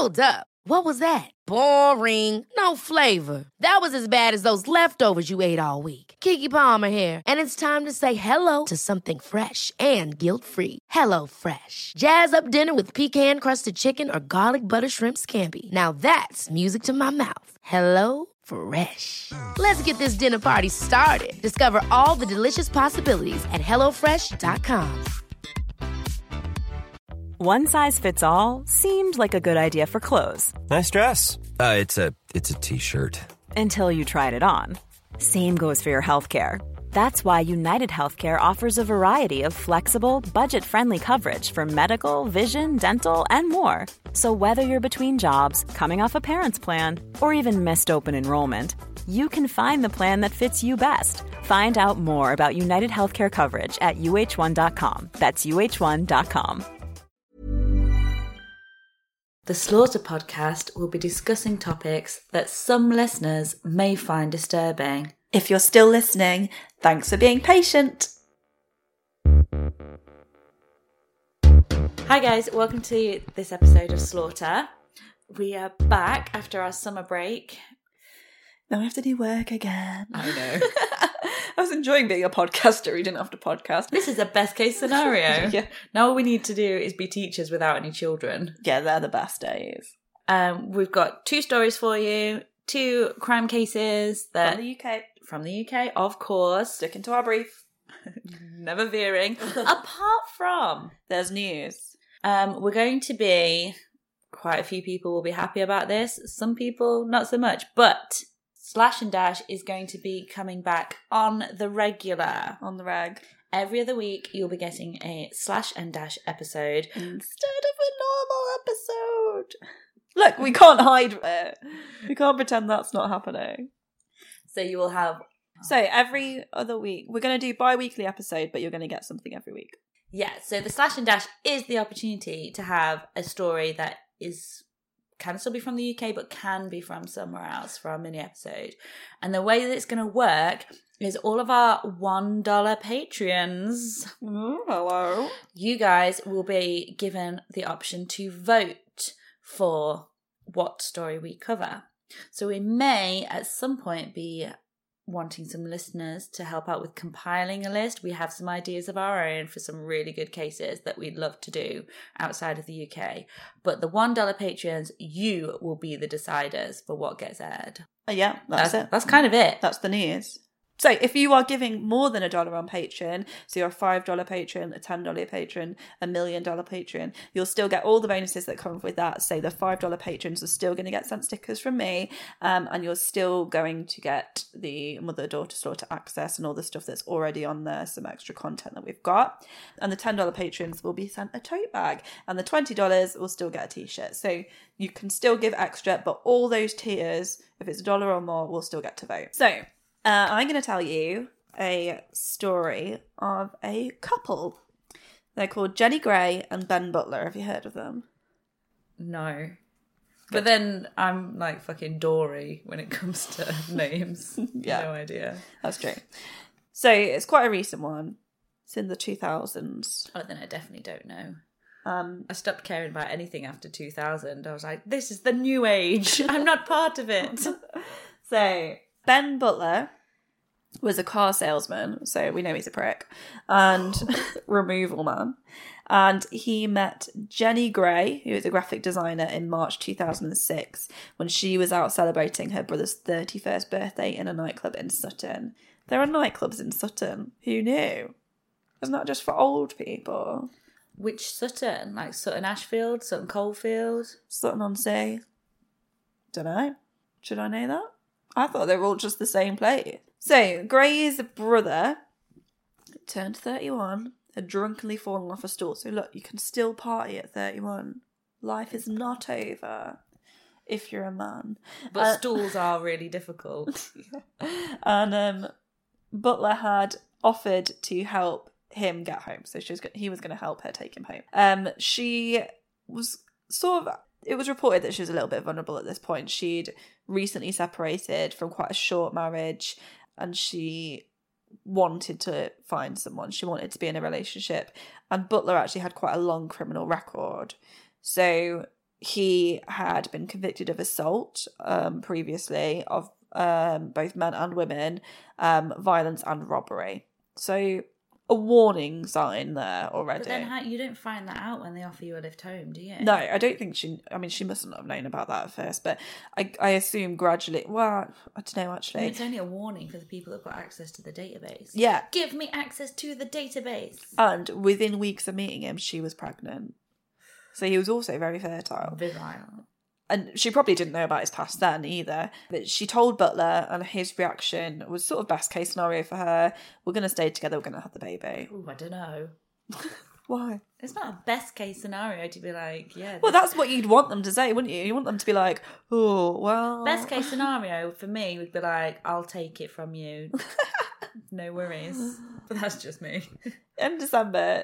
Hold up. What was that? Boring. No flavor. That was as bad as those leftovers you ate all week. Keke Palmer here, and it's time to say hello to something fresh and guilt-free. Hello Fresh. Jazz up dinner with pecan-crusted chicken or garlic butter shrimp scampi. Now that's music to my mouth. Hello Fresh. Let's get this dinner party started. Discover all the delicious possibilities at hellofresh.com. One size fits all seemed like a good idea for clothes. Nice dress. It's a t-shirt. Until you tried it on. Same goes for your healthcare. That's why United Healthcare offers a variety of flexible, budget-friendly coverage for medical, vision, dental, and more. So whether you're between jobs, coming off a parent's plan, or even missed open enrollment, you can find the plan that fits you best. Find out more about United Healthcare coverage at uh1.com. That's uh1.com. The Slaughter podcast will be discussing topics that some listeners may find disturbing. If you're still listening, thanks for being patient. Hi guys, welcome to this episode of Slaughter. We are back after our summer break. Now I have to do work again. I know. I was enjoying being a podcaster who didn't have to podcast. This is a best case scenario. Yeah. Now all we need to do is be teachers without any children. Yeah, they're the best days. We've got 2 stories for you, 2 crime cases that From the UK. From the UK, of course. Sticking to our brief. Never veering. Apart from, There's news. we're going to be, quite a few people will be happy about this. Some people, not so much. But Slash and Dash is going to be coming back on the regular. On the reg. Every other week, you'll be getting a Slash and Dash episode. Instead of a normal episode. Look, we can't hide it. We can't pretend that's not happening. So you will have... So every other week, we're going to do bi-weekly episode, but you're going to get something every week. Yeah, so the Slash and Dash is the opportunity to have a story that can still be from the UK, but can be from somewhere else for our mini episode. And the way that it's going to work is all of our $1 Patreons. Hello. You guys will be given the option to vote for what story we cover. So we may at some point be wanting some listeners to help out with compiling a list. We have some ideas of our own for some really good cases that we'd love to do outside of the UK. But the $1 Patreons, you will be the deciders for what gets aired. Yeah, that's it. That's kind of it. That's the news. So if you are giving more than $1 on Patreon, so you're a $5 patron, a $10 patron, $1 million patron, you'll still get all the bonuses that come with that. So the $5 patrons are still going to get sent stickers from me, and you're still going to get the Mother-Daughter Slaughter access and all the stuff that's already on there, some extra content that we've got. And the $10 patrons will be sent a tote bag, and the $20 will still get a t-shirt. So you can still give extra, but all those tiers, if it's $1 or more, will still get to vote. So I'm going to tell you a story of a couple. They're called Jenny Gray and Ben Butler. Have you heard of them? No. But then I'm like fucking Dory when it comes to names. Yeah. No idea. That's true. So it's quite a recent one. It's in the 2000s. Oh, then I definitely don't know. I stopped caring about anything after 2000. I was like, this is the new age. I'm not part of it. So Ben Butler was a car salesman, so we know he's a prick, and removal man. And he met Jenny Gray, who is a graphic designer, in March 2006 when she was out celebrating her brother's 31st birthday in a nightclub in Sutton. There are nightclubs in Sutton. Who knew? Isn't that just for old people? Which Sutton? Like Sutton Ashfield? Sutton Coldfield? Sutton-on-Sea? Dunno. Should I know that? I thought they were all just the same place. So, Gray's brother turned 31, had drunkenly fallen off a stool. So look, you can still party at 31. Life is not over if you're a man. But stools are really difficult. And Butler had offered to help him get home. So he was going to help her take him home. She was sort of... It was reported that she was a little bit vulnerable at this point. She'd recently separated from quite a short marriage and she wanted to find someone. She wanted to be in a relationship. And Butler actually had quite a long criminal record. So he had been convicted of assault previously of both men and women, violence and robbery. So a warning sign there already. But then you don't find that out when they offer you a lift home, do you? No, I don't think she mustn't have known about that at first, but I assume gradually, well, I don't know actually. It's only a warning for the people that've got access to the database. Yeah. Give me access to the database. And within weeks of meeting him, she was pregnant. So he was also very fertile. Virile. And she probably didn't know about his past then either. But she told Butler, and his reaction was sort of best case scenario for her. We're going to stay together, we're going to have the baby. Ooh, I don't know. Why? It's not a best case scenario to be like, yeah. Well, that's what you'd want them to say, wouldn't you? You want them to be like, oh, well. Best case scenario for me would be like, I'll take it from you. No worries. But that's just me. In December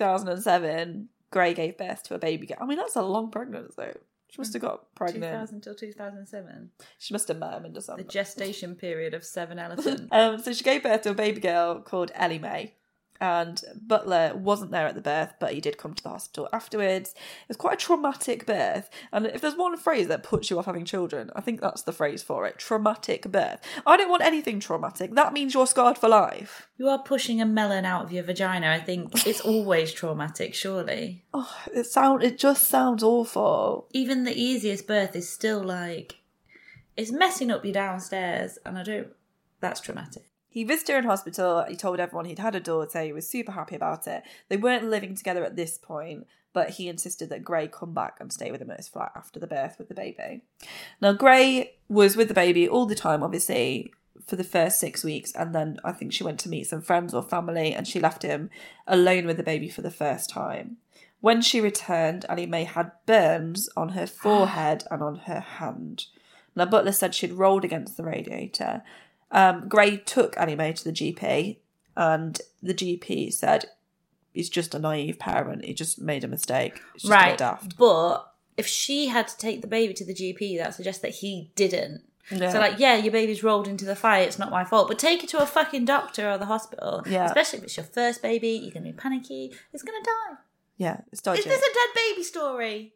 2007, Gray gave birth to a baby girl. I mean, that's a long pregnancy. She must have got pregnant. 2000 till 2007. She must have met him in December. The gestation period of 7 elephants. So she gave birth to a baby girl called Ellie Mae. And Butler wasn't there at the birth, but he did come to the hospital afterwards. It was quite a traumatic birth. And if there's one phrase that puts you off having children, I think that's the phrase for it. Traumatic birth. I don't want anything traumatic. That means you're scarred for life. You are pushing a melon out of your vagina. I think it's always traumatic, surely. Oh, it just sounds awful. Even the easiest birth is still like, it's messing up your downstairs, and that's traumatic. He visited her in hospital. He told everyone he'd had a daughter. He was super happy about it. They weren't living together at this point, but he insisted that Gray come back and stay with him at his flat after the birth with the baby. Now, Gray was with the baby all the time, obviously, for the first 6 weeks, and then I think she went to meet some friends or family, and she left him alone with the baby for the first time. When she returned, Ellie Mae had burns on her forehead and on her hand. Now, Butler said she'd rolled against the radiator. Gray took Ellie Mae to the GP, and the GP said he's just a naive parent. He just made a mistake. It's just a bit daft. But if she had to take the baby to the GP, that suggests that he didn't. Yeah. So, like, yeah, your baby's rolled into the fire. It's not my fault. But take it to a fucking doctor or the hospital. Yeah. Especially if it's your first baby. You're going to be panicky. It's going to die. Yeah, it's dodgy. Is this a dead baby story?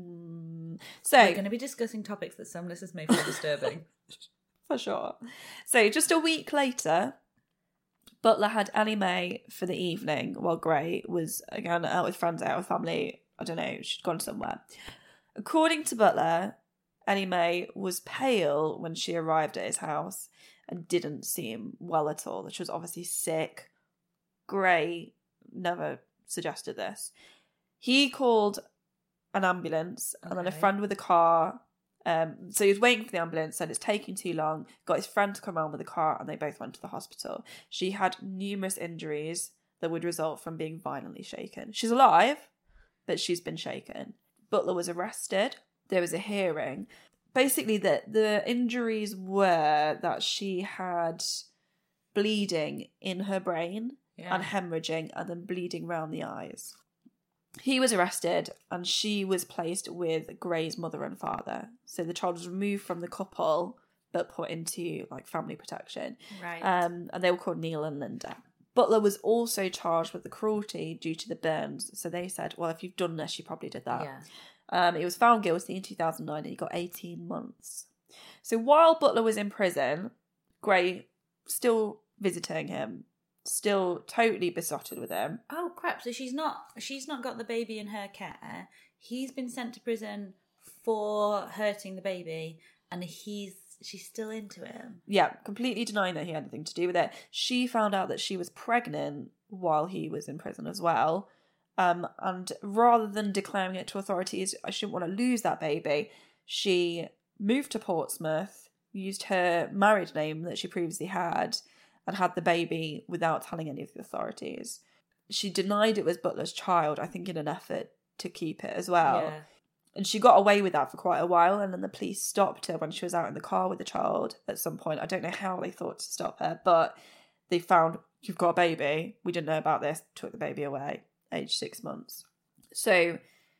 So We're going to be discussing topics that some listeners may find disturbing. For sure. So just a week later, Butler had Ellie Mae for the evening while Gray was, again, out with friends, out with family. I don't know, she'd gone somewhere. According to Butler, Ellie Mae was pale when she arrived at his house and didn't seem well at all. She was obviously sick. Gray never suggested this. He called an ambulance, and then a friend with a car. So he was waiting for the ambulance, said it's taking too long, got his friend to come around with a car, and they both went to the hospital. She had numerous injuries that would result from being violently shaken. She's alive, but she's been shaken. Butler was arrested. There was a hearing. Basically, the injuries were that she had bleeding in her brain and hemorrhaging, and then bleeding around the eyes. He was arrested, and she was placed with Gray's mother and father. So the child was removed from the couple, but put into like family protection. Right. And they were called Neil and Linda. Butler was also charged with the cruelty due to the burns. So they said, well, if you've done this, you probably did that. Yeah. He was found guilty in 2009, and he got 18 months. So while Butler was in prison, Gray still visiting him, still totally besotted with him. Oh crap! So she's not got the baby in her care. He's been sent to prison for hurting the baby, and she's still into him. Yeah, completely denying that he had anything to do with it. She found out that she was pregnant while he was in prison as well. And rather than declaring it to authorities, I shouldn't want to lose that baby, she moved to Portsmouth, used her married name that she previously had, and had the baby without telling any of the authorities. She denied it was Butler's child, I think in an effort to keep it as well. Yeah. And she got away with that for quite a while, and then the police stopped her when she was out in the car with the child at some point. I don't know how they thought to stop her, but they found, you've got a baby. We didn't know about this. Took the baby away, aged 6 months. So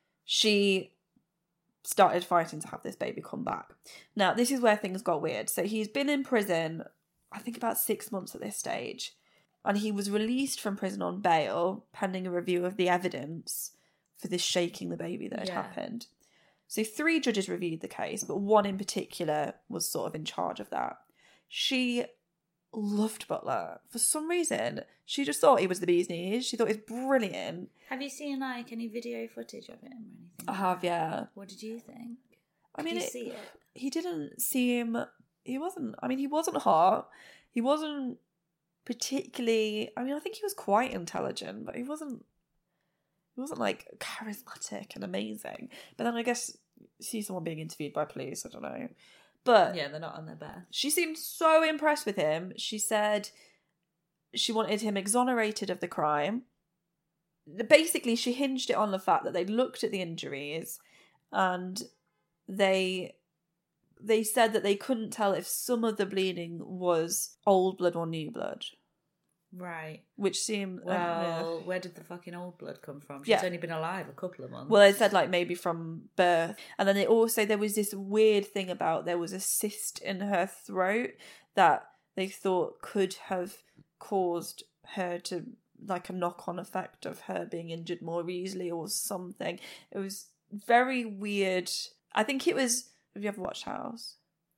she started fighting to have this baby come back. Now, this is where things got weird. So he's been in prison, I think about 6 months at this stage, and he was released from prison on bail pending a review of the evidence for this shaking the baby that had happened. So 3 judges reviewed the case, but one in particular was sort of in charge of that. She loved Butler. For some reason, she just thought he was the bee's knees. She thought he was brilliant. Have you seen like any video footage of him or anything? I have, yeah. What did you think? I mean, did you see it? He didn't seem... He wasn't hot. He wasn't particularly... I mean, I think he was quite intelligent, but he wasn't like charismatic and amazing. But then I guess see someone being interviewed by police, I don't know. But yeah, they're not on their best. She seemed so impressed with him. She said she wanted him exonerated of the crime. Basically, she hinged it on the fact that they looked at the injuries and they said that they couldn't tell if some of the bleeding was old blood or new blood. Right. Which seemed... Well, where did the fucking old blood come from? She's only been alive a couple of months. Well, they said like maybe from birth. And then there was this weird thing about there was a cyst in her throat that they thought could have caused her to, like a knock-on effect of her being injured more easily or something. It was very weird. I think it was... Have you ever watched House?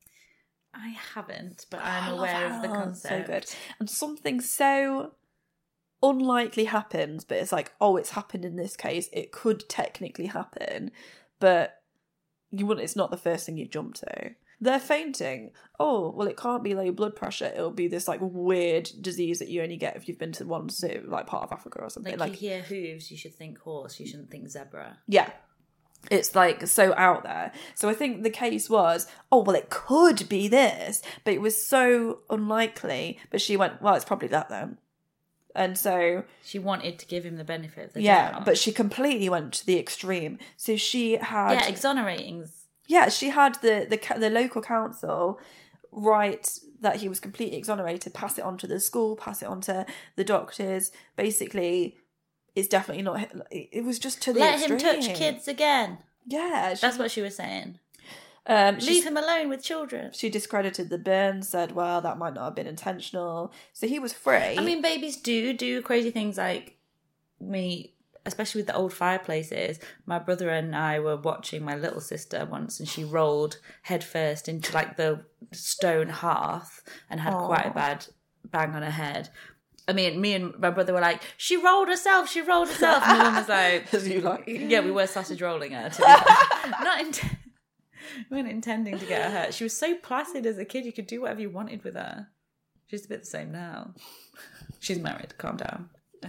I haven't, but I'm aware of the concept. So good. And something so unlikely happens, but it's like, oh, it's happened in this case. It could technically happen, but it's not the first thing you jump to. They're fainting. Oh, well, it can't be low blood pressure. It'll be this like weird disease that you only get if you've been to one like part of Africa or something. Like you hear hooves, you should think horse. You shouldn't think zebra. Yeah. It's like so out there. So I think the case was, oh, well, it could be this, but it was so unlikely. But she went, well, it's probably that then. And so... She wanted to give him the benefit of the doubt. But she completely went to the extreme. So she had... Yeah, exonerating. Yeah, she had the local council write that he was completely exonerated, pass it on to the school, pass it on to the doctors. Basically... It's definitely not... It was just to the extreme. Let him touch kids again. Yeah. That's what she was saying. Leave him alone with children. She discredited the burn, said, well, that might not have been intentional. So he was free. I mean, babies do crazy things like me, especially with the old fireplaces. My brother and I were watching my little sister once and she rolled headfirst into like the stone hearth and had quite a bad bang on her head. I mean, me and my brother were like, she rolled herself. And my mum was like... As you like. Yeah, we were sausage rolling her, to be fair. We weren't intending to get her hurt. She was so placid as a kid, you could do whatever you wanted with her. She's a bit the same now. She's married. Calm down.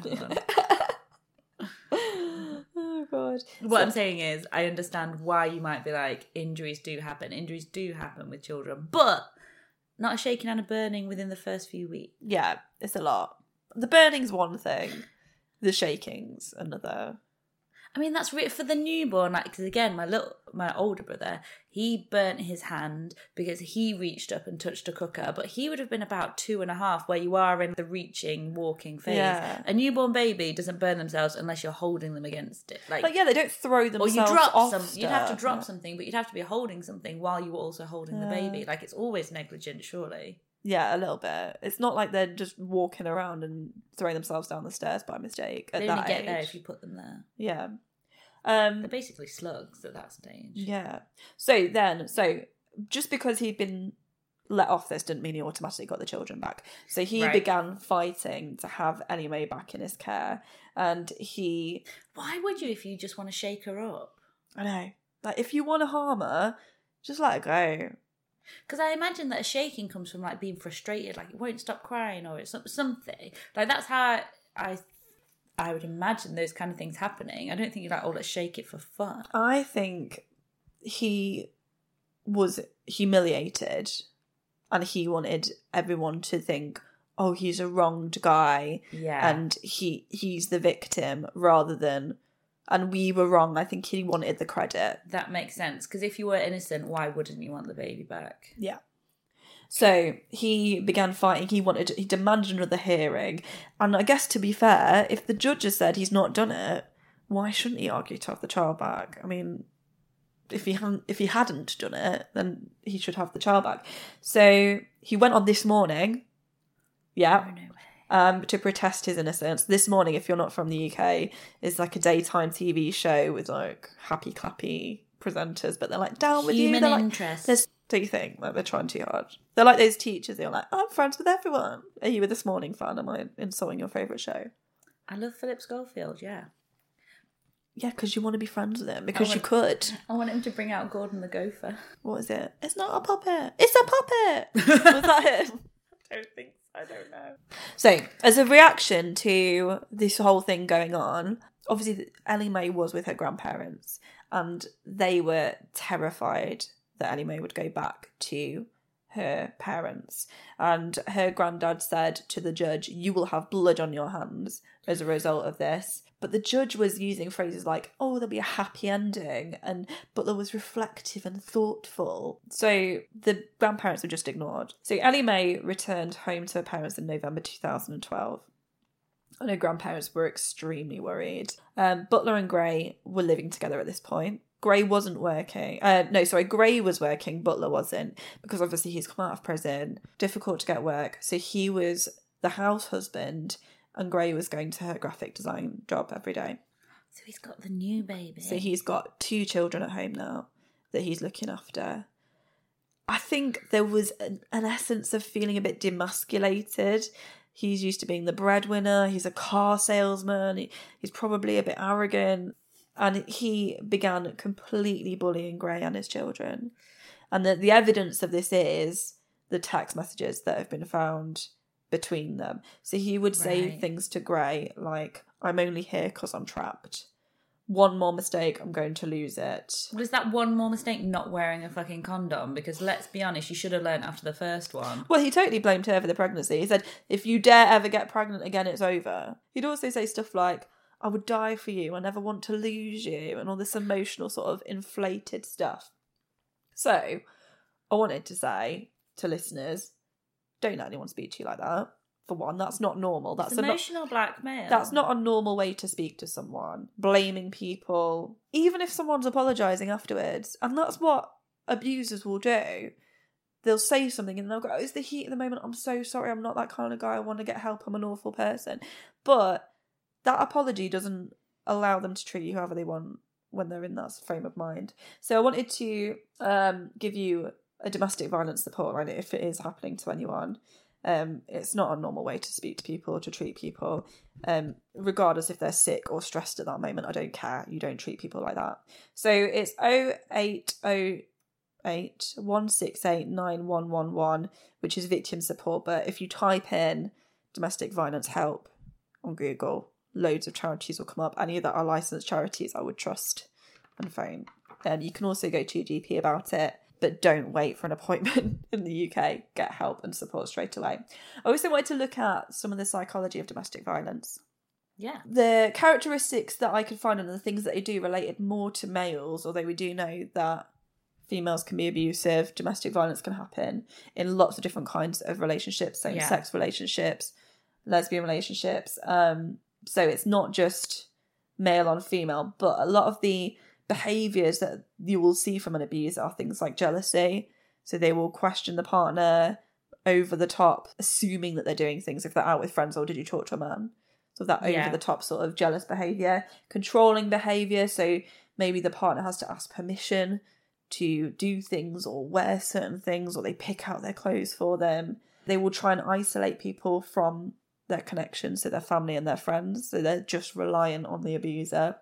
Oh, God. What I'm saying is, I understand why you might be like, injuries do happen. Injuries do happen with children. But not a shaking and a burning within the first few weeks. Yeah, it's a lot. The burning's one thing. The shaking's another. I mean, that's for the newborn. Like, because again, my older brother, he burnt his hand because he reached up and touched a cooker, but he would have been about 2.5, where you are in the reaching, walking phase. Yeah. A newborn baby doesn't burn themselves unless you're holding them against it. Like yeah, they don't throw themselves or you drop off some. You'd have to drop something, but you'd have to be holding something while you were also holding the baby. Like, it's always negligent, surely. Yeah, a little bit. It's not like they're just walking around and throwing themselves down the stairs by mistake. They only get there if you put them there. Yeah. They're basically slugs at that stage. Yeah. So just because he'd been let off this didn't mean he automatically got the children back. So he began fighting to have Ellie Mae back in his care. And he... Why would you if you just want to shake her up? I know. Like, if you want to harm her, just let her go. Because I imagine that a shaking comes from like being frustrated, like it won't stop crying or it's something. Like that's how I would imagine those kind of things happening. I don't think you're like, oh, let's shake it for fun. I think he was humiliated and he wanted everyone to think, oh, he's a wronged guy. Yeah. And he's the victim rather than... And we were wrong. I think he wanted the credit. That makes sense. Because if you were innocent, why wouldn't you want the baby back? Yeah. So he began fighting. He demanded another hearing. And I guess, to be fair, if the judge has said he's not done it, why shouldn't he argue to have the child back? I mean, if he hadn't done it, then he should have the child back. So he went on this morning. Yeah. Oh, no way. to protest his innocence. This Morning, if you're not from the UK, is like a daytime TV show with like happy clappy presenters, but they're like down with you. Human They're interest. Like, do you think like they're trying too hard? They're like those teachers. They're like, I'm friends with everyone. Are you a This Morning fan? Am I insulting your favourite show? I love Philip Schofield, yeah. Yeah, because you want to be friends with him. Because you could. I want him to bring out Gordon the Gopher. What is it? It's not a puppet. It's a puppet. Was that it? I don't think so. I don't know. So, as a reaction to this whole thing going on, obviously Ellie Mae was with her grandparents and they were terrified that Ellie Mae would go back to her parents. And her granddad said to the judge, you will have blood on your hands as a result of this. But the judge was using phrases like, oh, there'll be a happy ending. And Butler was reflective and thoughtful. So the grandparents were just ignored. So Ellie Mae returned home to her parents in November 2012. And her grandparents were extremely worried. Butler and Gray were living together at this point. Gray wasn't working. Gray was working, Butler wasn't. Because obviously he's come out of prison. Difficult to get work. So he was the house husband and Gray was going to her graphic design job every day. So he's got the new baby. So he's got 2 children at home now that he's looking after. I think there was an essence of feeling a bit demasculated. He's used to being the breadwinner. He's a car salesman. He's probably a bit arrogant. And he began completely bullying Gray and his children. And the evidence of this is the text messages that have been found between them. So he would say things to Gray like, I'm only here because I'm trapped. One more mistake, I'm going to lose it. Was that one more mistake not wearing a fucking condom? Because let's be honest, you should have learned after the first one. Well, he totally blamed her for the pregnancy. He said, if you dare ever get pregnant again, it's over. He'd also say stuff like, I would die for you, I never want to lose you, and all this emotional sort of inflated stuff. So, I wanted to say to listeners, don't let anyone speak to you like that. For one, that's not normal. That's emotional blackmail. That's not a normal way to speak to someone. Blaming people, even if someone's apologising afterwards. And that's what abusers will do. They'll say something and they'll go, it's the heat of the moment. I'm so sorry. I'm not that kind of guy. I want to get help. I'm an awful person. But that apology doesn't allow them to treat you however they want when they're in that frame of mind. So I wanted to give you a domestic violence support line if it is happening to anyone. It's not a normal way to speak to people or to treat people, regardless if they're sick or stressed at that moment. I don't care. You don't treat people like that. So it's 0808 168 9111, which is victim support. But if you type in domestic violence help on Google, loads of charities will come up. Any that are licensed charities I would trust and phone. You can also go to your GP about it. But don't wait for an appointment in the UK. Get help and support straight away. I also wanted to look at some of the psychology of domestic violence. Yeah. The characteristics that I could find and the things that they do related more to males, although we do know that females can be abusive, domestic violence can happen in lots of different kinds of relationships, same-sex relationships, lesbian relationships. So it's not just male on female, but a lot of the behaviours that you will see from an abuser are things like jealousy. So they will question the partner over the top, assuming that they're doing things if they're out with friends, or did you talk to a man? So that over the top sort of jealous behaviour. Controlling behaviour, so maybe the partner has to ask permission to do things or wear certain things, or they pick out their clothes for them. They will try and isolate people from their connections, so their family and their friends, so they're just reliant on the abuser.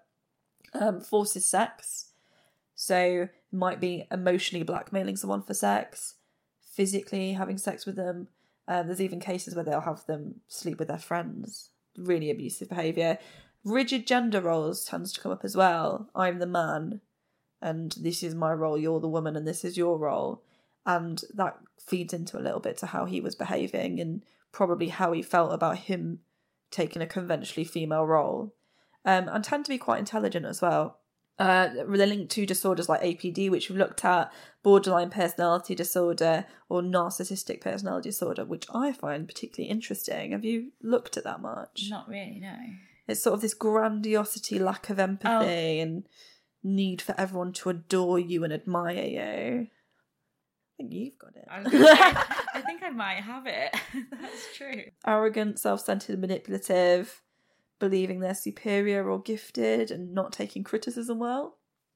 Forces sex, so it might be emotionally blackmailing someone for sex, physically having sex with them. There's even cases where they'll have them sleep with their friends. Really abusive behaviour. Rigid gender roles tends to come up as well. I'm the man and this is my role, you're the woman and this is your role. And that feeds into a little bit to how he was behaving and probably how he felt about him taking a conventionally female role. And tend to be quite intelligent as well. They're linked to disorders like APD, which we've looked at, borderline personality disorder, or narcissistic personality disorder, which I find particularly interesting. Have you looked at that much? Not really, no. It's sort of this grandiosity, lack of empathy, and need for everyone to adore you and admire you. think you've got it. I think I might have it. That's true. Arrogant, self-centered, manipulative, believing they're superior or gifted, and not taking criticism well.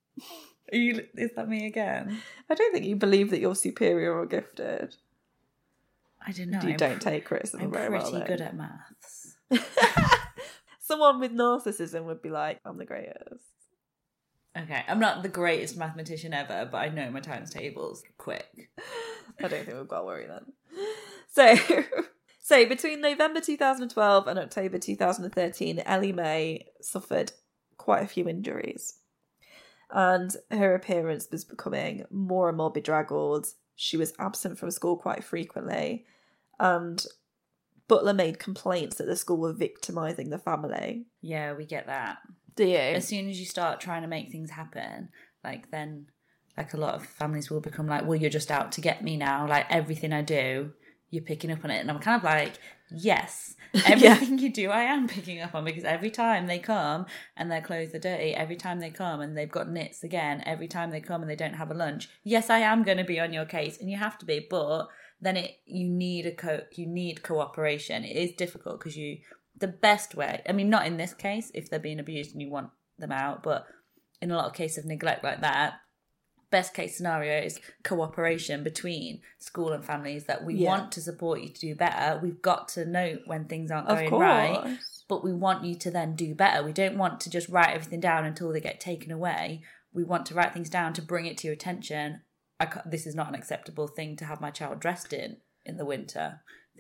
Is that me again? I don't think you believe that you're superior or gifted. I don't know. You don't take criticism very well. I'm pretty good at maths. Someone with narcissism would be like, I'm the greatest. Okay, I'm not the greatest mathematician ever, but I know my times tables quick. I don't think we've got to worry then. So between November 2012 and October 2013, Ellie Mae suffered quite a few injuries. And her appearance was becoming more and more bedraggled. She was absent from school quite frequently. And Butler made complaints that the school were victimising the family. Yeah, we get that. Do you? As soon as you start trying to make things happen, then a lot of families will become like, well, you're just out to get me now. Like, everything I do, you're picking up on it. And I'm kind of like, yes, everything you do, I am picking up on, because every time they come and their clothes are dirty, every time they come and they've got nits again, every time they come and they don't have a lunch, yes, I am going to be on your case, and you have to be, but then you need cooperation. It is difficult because the best way, I mean, not in this case, if they're being abused and you want them out, but in a lot of cases of neglect like that, best case scenario is cooperation between school and families, that we want to support you to do better. We've got to know when things aren't going right, but we want you to then do better. We don't want to just write everything down until they get taken away. We want to write things down to bring it to your attention. This is not an acceptable thing to have my child dressed in the winter.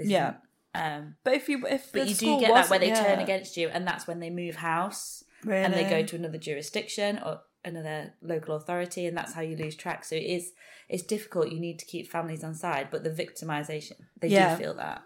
But you do get that where they turn against you, and that's when they move house, and they go to another jurisdiction or another local authority, and that's how you lose track. So it's difficult. You need to keep families on side, but the victimisation, they do feel that.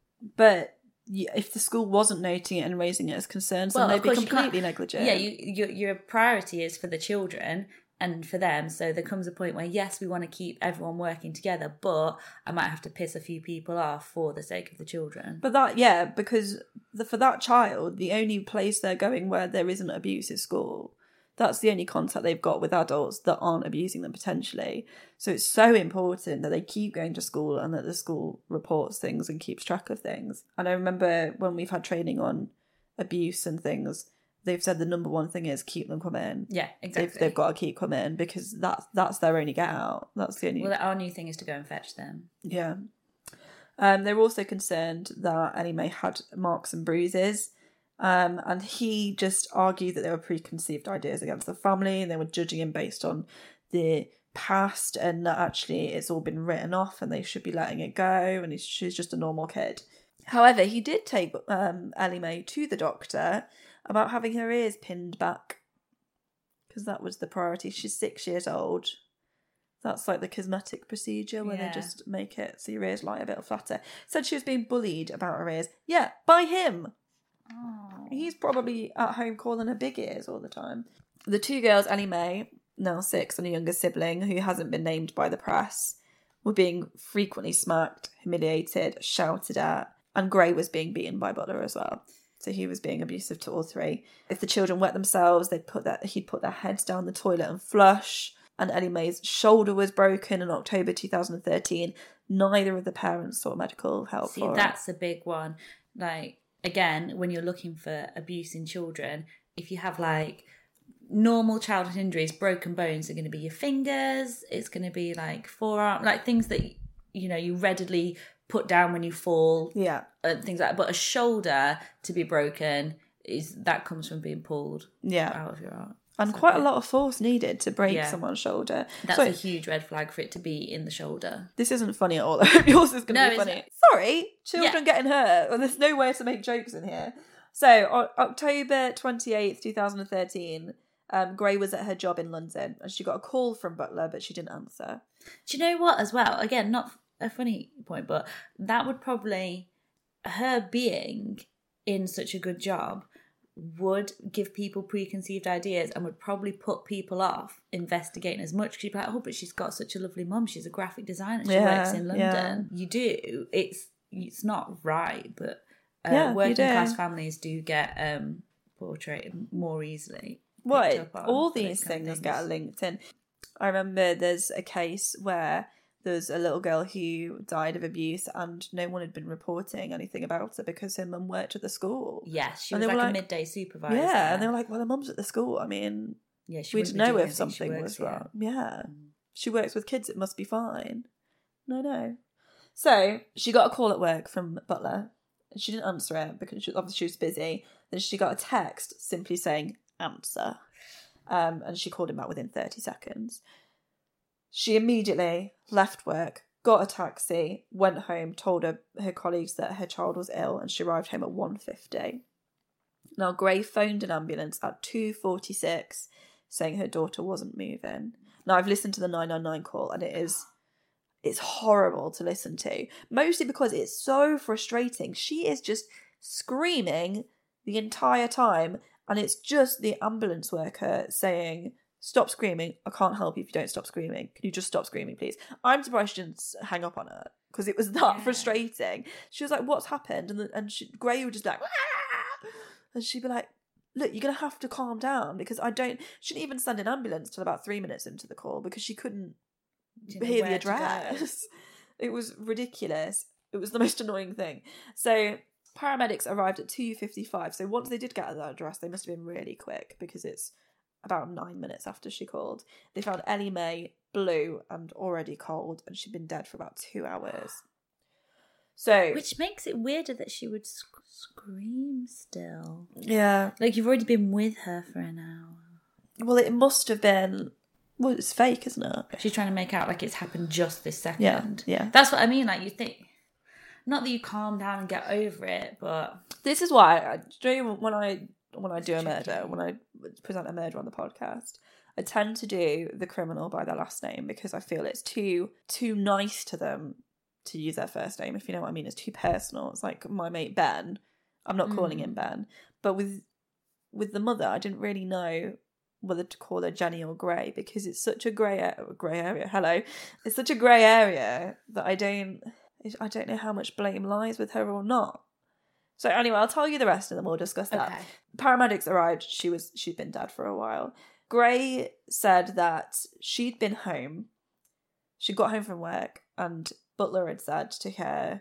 But if the school wasn't noting it and raising it as concerns, then they'd be completely negligent. Yeah, your priority is for the children and for them. So there comes a point where, yes, we want to keep everyone working together, but I might have to piss a few people off for the sake of the children. But because for that child, the only place they're going where there isn't abuse is school. That's the only contact they've got with adults that aren't abusing them potentially. So it's so important that they keep going to school and that the school reports things and keeps track of things. And I remember when we've had training on abuse and things, they've said the number one thing is keep them coming. Yeah, exactly. They've got to keep coming, because that's their only get out. That's the only. Well, our new thing is to go and fetch them. Yeah. They were also concerned that Ellie Mae had marks and bruises. And he just argued that there were preconceived ideas against the family, and they were judging him based on the past, and that actually it's all been written off and they should be letting it go, and she's just a normal kid. However, he did take Ellie Mae to the doctor about having her ears pinned back, because that was the priority. She's 6 years old. That's like the cosmetic procedure where they just make it so your ears lie a bit flatter. Said she was being bullied about her ears. Yeah, by him. Oh. He's probably at home calling her big ears all the time. The two girls, Ellie Mae, now 6, and a younger sibling who hasn't been named by the press, were being frequently smacked, humiliated, shouted at, and Gray was being beaten by Butler as well. So he was being abusive to all three. If the children wet themselves, he'd put their heads down the toilet and flush. And Ellie Mae's shoulder was broken in October 2013. Neither of the parents sought medical help for it. That's a big one. Like, again, when you're looking for abuse in children, if you have like normal childhood injuries, broken bones are going to be your fingers, it's going to be like forearm, like things that you readily put down when you fall, things like that. But a shoulder to be broken that comes from being pulled out of your arm. And so quite a lot of force needed to break someone's shoulder. That's a huge red flag for it to be in the shoulder. This isn't funny at all. I hope yours is going to be funny. Sorry, children getting hurt. Well, there's no way to make jokes in here. So, October 28th, 2013, Gray was at her job in London, and she got a call from Butler, but she didn't answer. Do you know what, as well? Again, not a funny point, but that would probably, her being in such a good job would give people preconceived ideas and would probably put people off investigating as much, because you'd be like, oh, but she's got such a lovely mum, she's a graphic designer, she works in London. You do, it's not right, but working class families do get portrayed more easily. All these things get linked in. I remember there's a case where there's a little girl who died of abuse and no one had been reporting anything about her because her mum worked at the school. Yes, she And was they were like a midday supervisor. Yeah, and they were like, well, her mum's at the school. I mean, yeah, she we'd wouldn't be know doing if anything, something she was works wrong. here. Yeah. She works with kids, it must be fine. No. So she got a call at work from Butler. And she didn't answer it because obviously she was busy. Then she got a text simply saying, answer. And she called him back within 30 seconds. She immediately left work, got a taxi, went home, told her colleagues that her child was ill, and she arrived home at 1:50. Now, Gray phoned an ambulance at 2:46 saying her daughter wasn't moving. Now, I've listened to the 999 call, and it's horrible to listen to, mostly because it's so frustrating. She is just screaming the entire time, and it's just the ambulance worker saying, stop screaming, I can't help you if you don't stop screaming. Can you just stop screaming, please? I'm surprised she didn't hang up on her, because it was that frustrating. She was like, what's happened? And Gray would just be like, ah! And she'd be like, look, you're going to have to calm down, because she didn't even send an ambulance till about 3 minutes into the call, because she couldn't hear the address. It was ridiculous. It was the most annoying thing. So paramedics arrived at 2:55. So once they did get at that address, they must have been really quick, because it's about 9 minutes after she called. They found Ellie Mae blue and already cold, and she'd been dead for about 2 hours. So, which makes it weirder that she would scream still. Yeah. Like, you've already been with her for an hour. Well, it must have been... Well, it's fake, isn't it? She's trying to make out like it's happened just this second. Yeah. That's what I mean. Like, you think... Not that you calm down and get over it, but... This is why... when I do a murder, when I present a murder on the podcast, I tend to do the criminal by their last name, because I feel it's too nice to them to use their first name, if you know what I mean. It's too personal. It's like my mate Ben. I'm not calling him Ben. But with the mother, I didn't really know whether to call her Jenny or Gray, because it's such a grey area. Hello. It's such a grey area that I don't know how much blame lies with her or not. So anyway, I'll tell you the rest and then we'll discuss that. Okay. Paramedics arrived. She'd been dead for a while. Gray said that she'd been home. She got home from work, and Butler had said to her,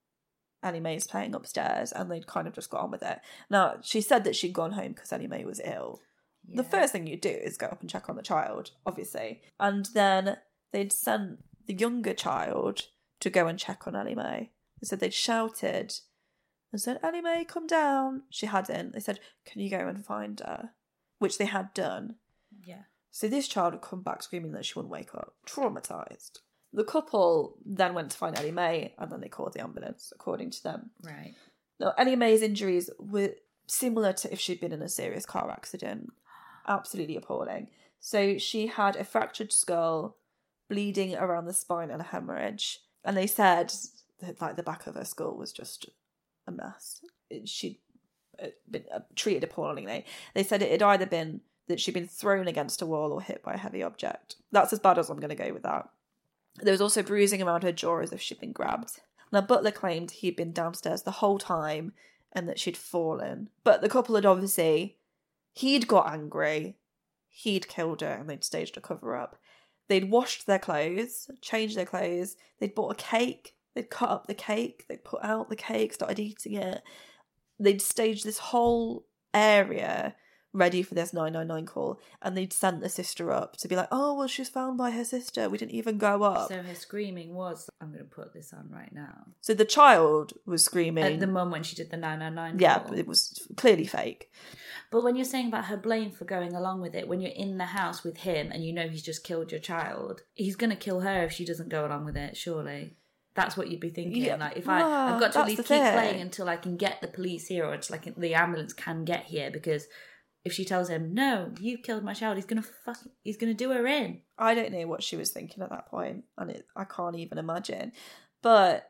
Ellie Mae's playing upstairs, and they'd kind of just got on with it. Now, she said that she'd gone home because Ellie Mae was ill. Yeah. The first thing you do is go up and check on the child, obviously. And then they'd sent the younger child to go and check on Ellie Mae. They said they'd shouted and said, Ellie Mae, come down. She hadn't. They said, can you go and find her? Which they had done. Yeah. So this child had come back screaming that she wouldn't wake up, traumatised. The couple then went to find Ellie Mae, and then they called the ambulance, according to them. Right. Now, Ellie Mae's injuries were similar to if she'd been in a serious car accident. Absolutely appalling. So she had a fractured skull, bleeding around the spine, and a hemorrhage. And they said that, like, the back of her skull was just a mess. She'd been treated appallingly. They said it had either been that she'd been thrown against a wall or hit by a heavy object. That's as bad as I'm going to go with that. There was also bruising around her jaw as if she'd been grabbed. Now, Butler claimed he'd been downstairs the whole time and that she'd fallen. But the couple had obviously... He'd got angry, he'd killed her, and they'd staged a cover-up. They'd washed their clothes, changed their clothes, they'd bought a cake, they'd cut up the cake, they'd put out the cake, started eating it. They'd staged this whole area ready for this 999 call, and they'd sent the sister up to be like, oh, well, she was found by her sister, we didn't even go up. So her screaming was, I'm going to put this on right now. So the child was screaming. At the moment when she did the 999 yeah, call. but it was clearly fake. But when you're saying about her blame for going along with it, when you're in the house with him and you know he's just killed your child, he's going to kill her if she doesn't go along with it, surely. That's what you'd be thinking. Yeah. Like, if I've got to keep playing thing. until I can get the police here, or until the ambulance can get here, because if she tells him, no, you killed my child, he's gonna do her in. I don't know what she was thinking at that point, and I can't even imagine. But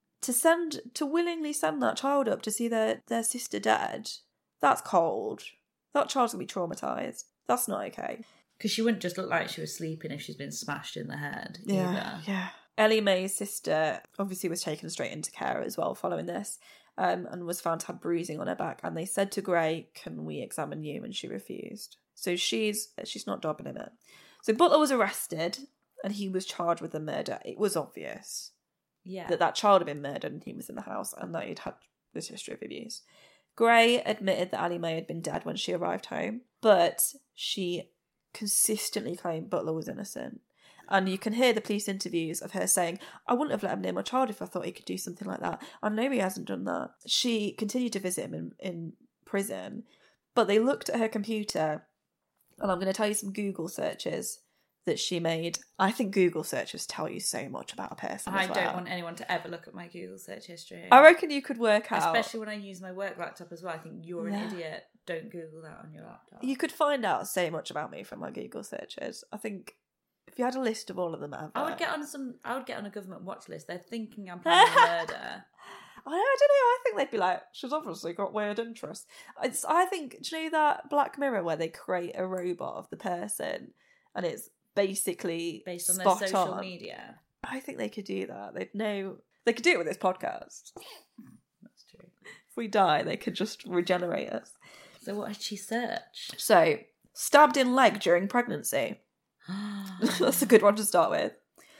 to willingly send that child up to see their sister dead, that's cold. That child's gonna be traumatised. That's not okay. Because she wouldn't just look like she was sleeping if she's been smashed in the head. Yeah. Ellie Mae's sister obviously was taken straight into care as well following this, and was found to have bruising on her back. And they said to Gray, can we examine you? And she refused. So she's not dobbing in it. So Butler was arrested, and he was charged with the murder, it was obvious Yeah. that child had been murdered and he was in the house and that he'd had this history of abuse. Gray admitted that Allie Mae had been dead when she arrived home, but she consistently claimed Butler was innocent. And you can hear the police interviews of her saying, I wouldn't have let him near my child if I thought he could do something like that. I know he hasn't done that. She continued to visit him in prison, but they looked at her computer, and I'm going to tell you some Google searches that she made. I think Google searches tell you so much about a person. I as well. don't want anyone to ever look at my Google search history. I reckon you could work out. Especially when I use my work laptop as well. I think you're an idiot. Don't Google that on your laptop. You could find out so much about me from my Google searches. I think if you had a list of all of them ever. I would get on a government watch list. They're thinking I'm planning a murder. I don't know. I think they'd be like, she's obviously got weird interests. I think, do you know that Black Mirror where they create a robot of the person and it's basically Based on their spot social on? media. I think they could do that. They'd know. They could do it with this podcast. That's true. If we die, they could just regenerate us. So what had she searched? So, stabbed in leg during pregnancy. That's a good one to start with.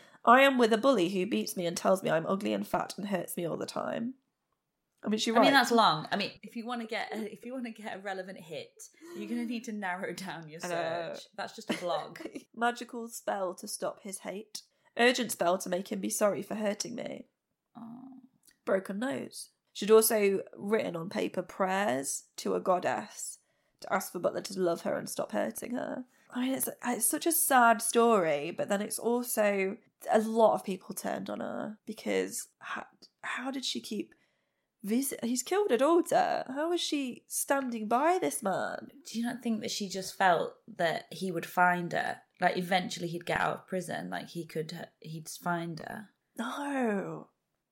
I am with a bully who beats me and tells me I'm ugly and fat and hurts me all the time. I mean, I mean, that's long. I mean, if you want to get a relevant hit, you're going to need to narrow down your search. That's just a blog. Magical spell to stop his hate. Urgent spell to make him be sorry for hurting me. Oh. Broken nose. She'd also written on paper prayers to a goddess to ask for Butler to love her and stop hurting her. I mean, it's such a sad story, but then it's also a lot of people turned on her because how did she keep he's killed her daughter. How is she standing by this man? Do you not think that she just felt that he would find her? Like eventually he'd get out of prison. Like he'd find her. No.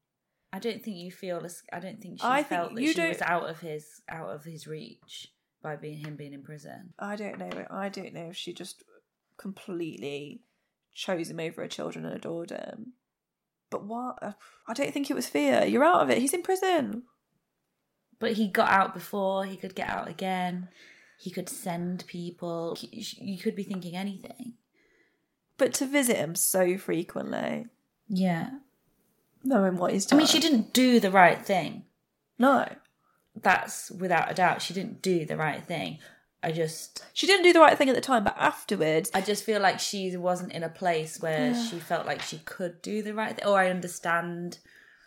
I don't think you feel. I don't think she felt that she was out of his reach by him being in prison. I don't know. I don't know if she just completely chose him over her children and adored him. But what? I don't think it was fear. You're out of it. He's in prison. But he got out before. He could get out again. He could send people. You could be thinking anything. But to visit him so frequently. Yeah. Knowing what he's done. I mean, she didn't do the right thing. No. That's without a doubt. She didn't do the right thing. She didn't do the right thing at the time, but afterwards... I just feel like she wasn't in a place where she felt like she could do the right thing. Or I understand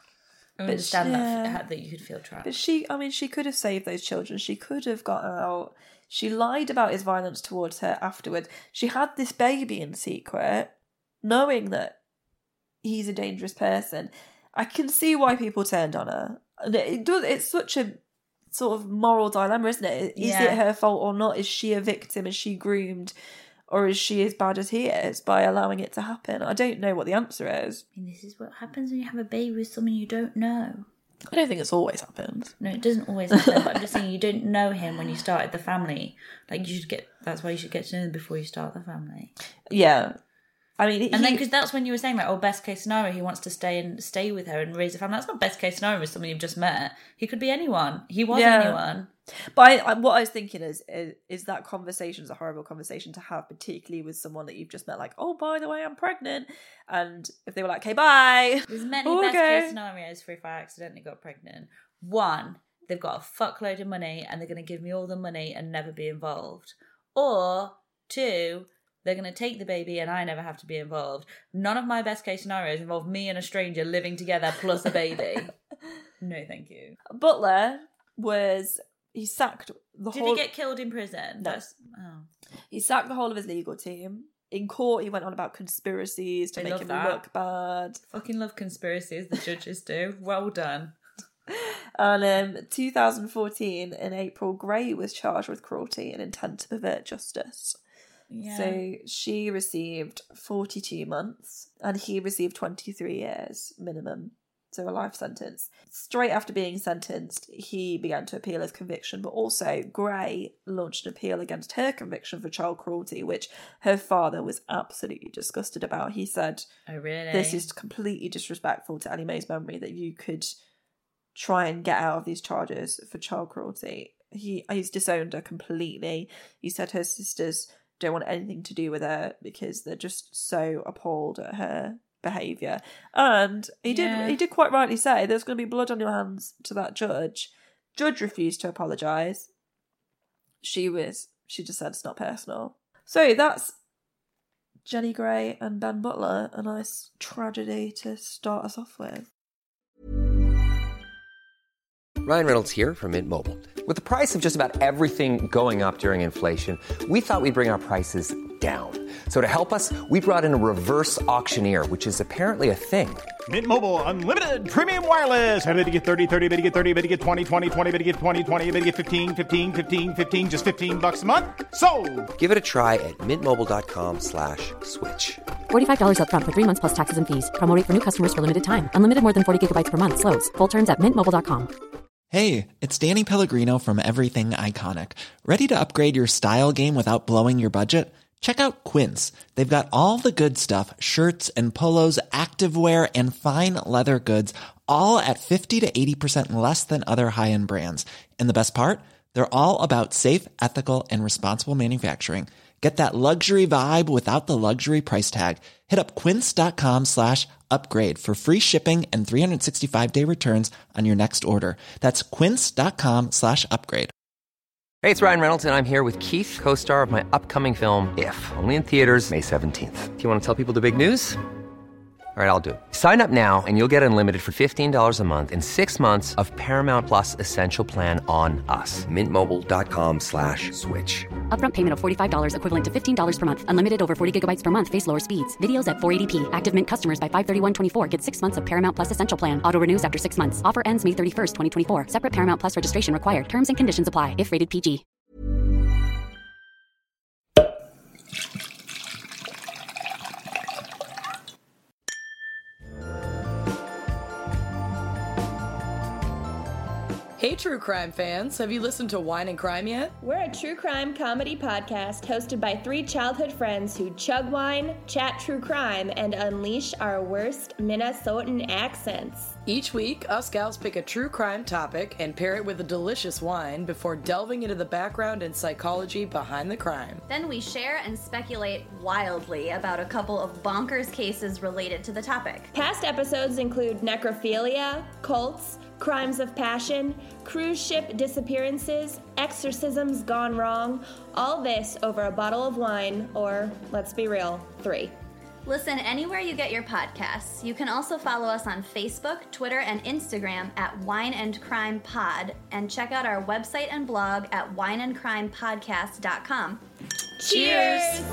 that you could feel trapped. But she could have saved those children. She could have got out. She lied about his violence towards her afterwards. She had this baby in secret, knowing that he's a dangerous person. I can see why people turned on her. It's such a sort of moral dilemma, isn't it? Is it her fault or not? Is she a victim? Is she groomed? Or is she as bad as he is by allowing it to happen? I don't know what the answer is. I mean, this is what happens when you have a baby with someone you don't know. I don't think it's always happened. No, it doesn't always happen. But I'm just saying, you don't know him when you started the family. Like, that's why you should get to know him before you start the family. Yeah. I mean, then because that's when you were saying, like, best case scenario, he wants to stay with her and raise a family. That's not best case scenario with someone you've just met. He could be anyone. He was anyone. But what I was thinking is that conversation's a horrible conversation to have, particularly with someone that you've just met. Like, oh, by the way, I'm pregnant, and if they were like, okay, bye. There's many best case scenarios for if I accidentally got pregnant. One, they've got a fuckload of money and they're going to give me all the money and never be involved. Or two, they're going to take the baby and I never have to be involved. None of my best case scenarios involve me and a stranger living together plus a baby. No, thank you. Butler he sacked the whole... Did he get killed in prison? No. He sacked the whole of his legal team. In court, he went on about conspiracies to make him look bad. Fucking love conspiracies, the judges do. Well done. And 2014, in April, Gray was charged with cruelty and intent to pervert justice. Yeah. So she received 42 months and he received 23 years minimum. So a life sentence. Straight after being sentenced, he began to appeal his conviction, but also Gray launched an appeal against her conviction for child cruelty, which her father was absolutely disgusted about. He said, "Oh, really? This is completely disrespectful to Allie Mae's memory that you could try and get out of these charges for child cruelty." He's disowned her completely. He said her sisters don't want anything to do with her because they're just so appalled at her behaviour. And he did quite rightly say there's going to be blood on your hands to that judge. Judge refused to apologise. She just said it's not personal. So that's Jenny Gray and Ben Butler, a nice tragedy to start us off with. Ryan Reynolds here from Mint Mobile. With the price of just about everything going up during inflation, we thought we'd bring our prices down. So to help us, we brought in a reverse auctioneer, which is apparently a thing. Mint Mobile Unlimited Premium Wireless. How to get 30, 30, bit to get 30, bit to get 20, 20, 20, bit to get 20, 20, bit to get 15, 15, 15, 15, just $15 a month? Sold! Give it a try at mintmobile.com/switch. $45 up front for 3 months plus taxes and fees. Promo rate for new customers for limited time. Unlimited more than 40 gigabytes per month. Slows full terms at mintmobile.com. Hey, it's Danny Pellegrino from Everything Iconic. Ready to upgrade your style game without blowing your budget? Check out Quince. They've got all the good stuff, shirts and polos, activewear, and fine leather goods, all at 50 to 80% less than other high-end brands. And the best part? They're all about safe, ethical, and responsible manufacturing. Get that luxury vibe without the luxury price tag. Hit up quince.com/upgrade for free shipping and 365-day returns on your next order. That's quince.com/upgrade. Hey, it's Ryan Reynolds, and I'm here with Keith, co-star of my upcoming film, If, only in theaters May 17th. Do you want to tell people the big news? All right, I'll do it. Sign up now and you'll get unlimited for $15 a month and 6 months of Paramount Plus Essential Plan on us. MintMobile.com/switch. Upfront payment of $45 equivalent to $15 per month. Unlimited over 40 gigabytes per month. Face lower speeds. Videos at 480p. Active Mint customers by 531.24 get 6 months of Paramount Plus Essential Plan. Auto renews after 6 months. Offer ends May 31st, 2024. Separate Paramount Plus registration required. Terms and conditions apply if rated PG. Hey, true crime fans, have you listened to Wine and Crime yet? We're a true crime comedy podcast hosted by 3 childhood friends who chug wine, chat true crime, and unleash our worst Minnesotan accents. Each week, us gals pick a true crime topic and pair it with a delicious wine before delving into the background and psychology behind the crime. Then we share and speculate wildly about a couple of bonkers cases related to the topic. Past episodes include necrophilia, cults, crimes of passion, cruise ship disappearances, exorcisms gone wrong, all this over a bottle of wine, or, let's be real, 3. Listen anywhere you get your podcasts. You can also follow us on Facebook, Twitter, and Instagram at Wine and Crime Pod, and check out our website and blog at wineandcrimepodcast.com. Cheers!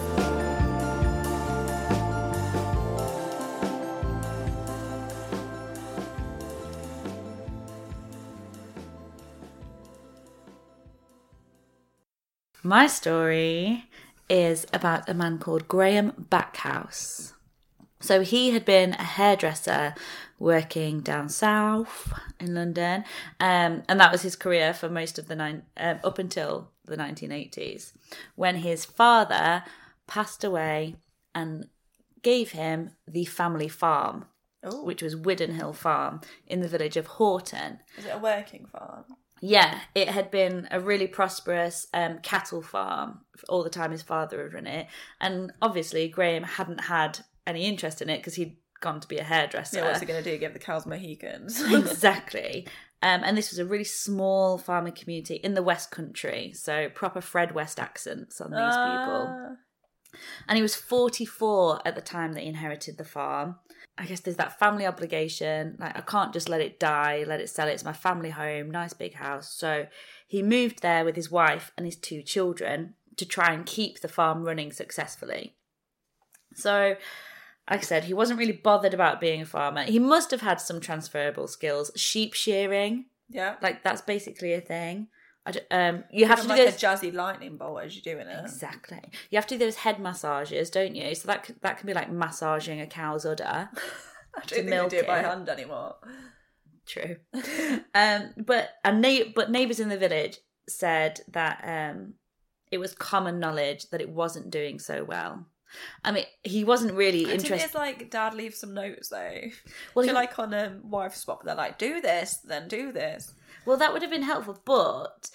My story is about a man called Graham Backhouse. So he had been a hairdresser working down south in London, and that was his career for most of the up until the 1980s, when his father passed away and gave him the family farm, which was Widdenhill Farm in the village of Horton. Is it a working farm? Yeah, it had been a really prosperous cattle farm all the time his father had run it. And obviously, Graham hadn't had any interest in it because he'd gone to be a hairdresser. Yeah, what's he going to do? Give the cows Mohicans? Exactly. And this was a really small farming community in the West Country. So proper Fred West accents on these people. And he was 44 at the time that he inherited the farm. I guess there's that family obligation. Like, I can't just let it die, let it sell it. It's my family home, nice big house. So he moved there with his wife and his 2 children to try and keep the farm running successfully. So, like I said, he wasn't really bothered about being a farmer. He must have had some transferable skills. Sheep shearing. Yeah. Like, that's basically a thing. You have to do like those... a jazzy lightning bolt as you're doing it. Exactly. You have to do those head massages, don't you? So that can be like massaging a cow's udder. I don't think they do it by hand anymore. True. But neighbours in the village said that it was common knowledge that it wasn't doing so well. I mean, he wasn't really interested. It's like Dad leaves some notes though. Well, so like on Wife Swap, they're like, do this, then do this. Well, that would have been helpful, but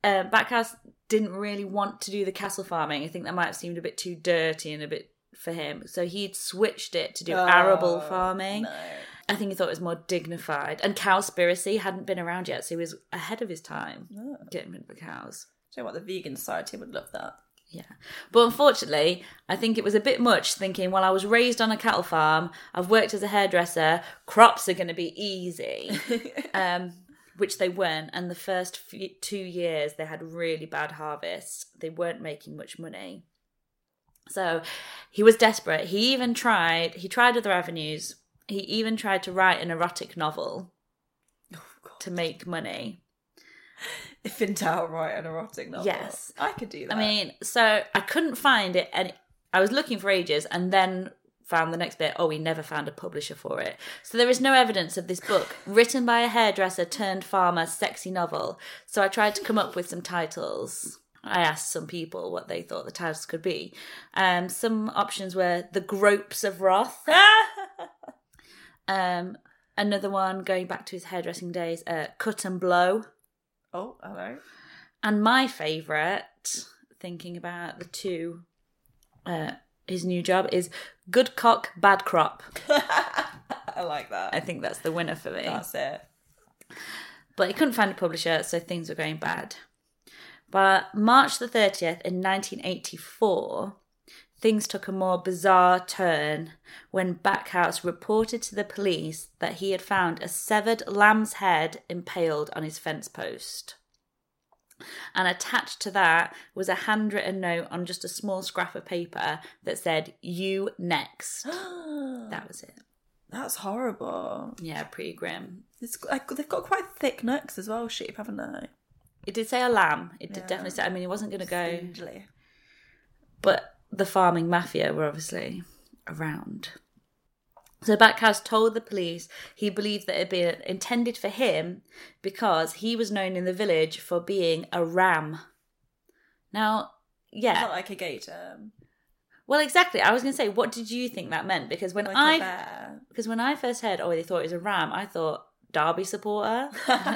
Backhouse didn't really want to do the castle farming. I think that might have seemed a bit too dirty and a bit for him. So he'd switched it to do arable farming. No. I think he thought it was more dignified. And cowspiracy hadn't been around yet, so he was ahead of his time getting rid of the cows. Do you know what? The vegan society would love that. Yeah. But unfortunately, I think it was a bit much thinking, well, I was raised on a cattle farm, I've worked as a hairdresser, crops are going to be easy. Which they weren't. And the first 2 years, they had really bad harvests. They weren't making much money. So he was desperate. He tried other avenues. He even tried to write an erotic novel to make money. If in doubt, write an erotic novel. Yes. I could do that. I mean, so I couldn't find it, and I was looking for ages, and then found the next bit, we never found a publisher for it. So there is no evidence of this book, written by a hairdresser turned farmer sexy novel. So I tried to come up with some titles. I asked some people what they thought the titles could be. Some options were The Gropes of Wrath. Another one, going back to his hairdressing days, Cut and Blow. Oh, hello. And my favourite, thinking about the two, his new job, is Good Cock, Bad Crop. I like that. I think that's the winner for me. That's it. But he couldn't find a publisher, so things were going bad. But March the 30th in 1984, things took a more bizarre turn when Backhouse reported to the police that he had found a severed lamb's head impaled on his fence post. And attached to that was a handwritten note on just a small scrap of paper that said, "You next." That was it. That's horrible. Yeah, pretty grim. They've got quite thick necks as well, sheep, haven't they? It did say a lamb. It did definitely say, I mean, it wasn't going to go... Stingily. But the farming mafia were obviously around. So Backhouse told the police he believed that it had been intended for him because he was known in the village for being a ram. Now, yeah. Not like a gay term. Well, exactly. I was going to say, what did you think that meant? Because when when I first heard, they thought it was a ram, I thought Derby supporter.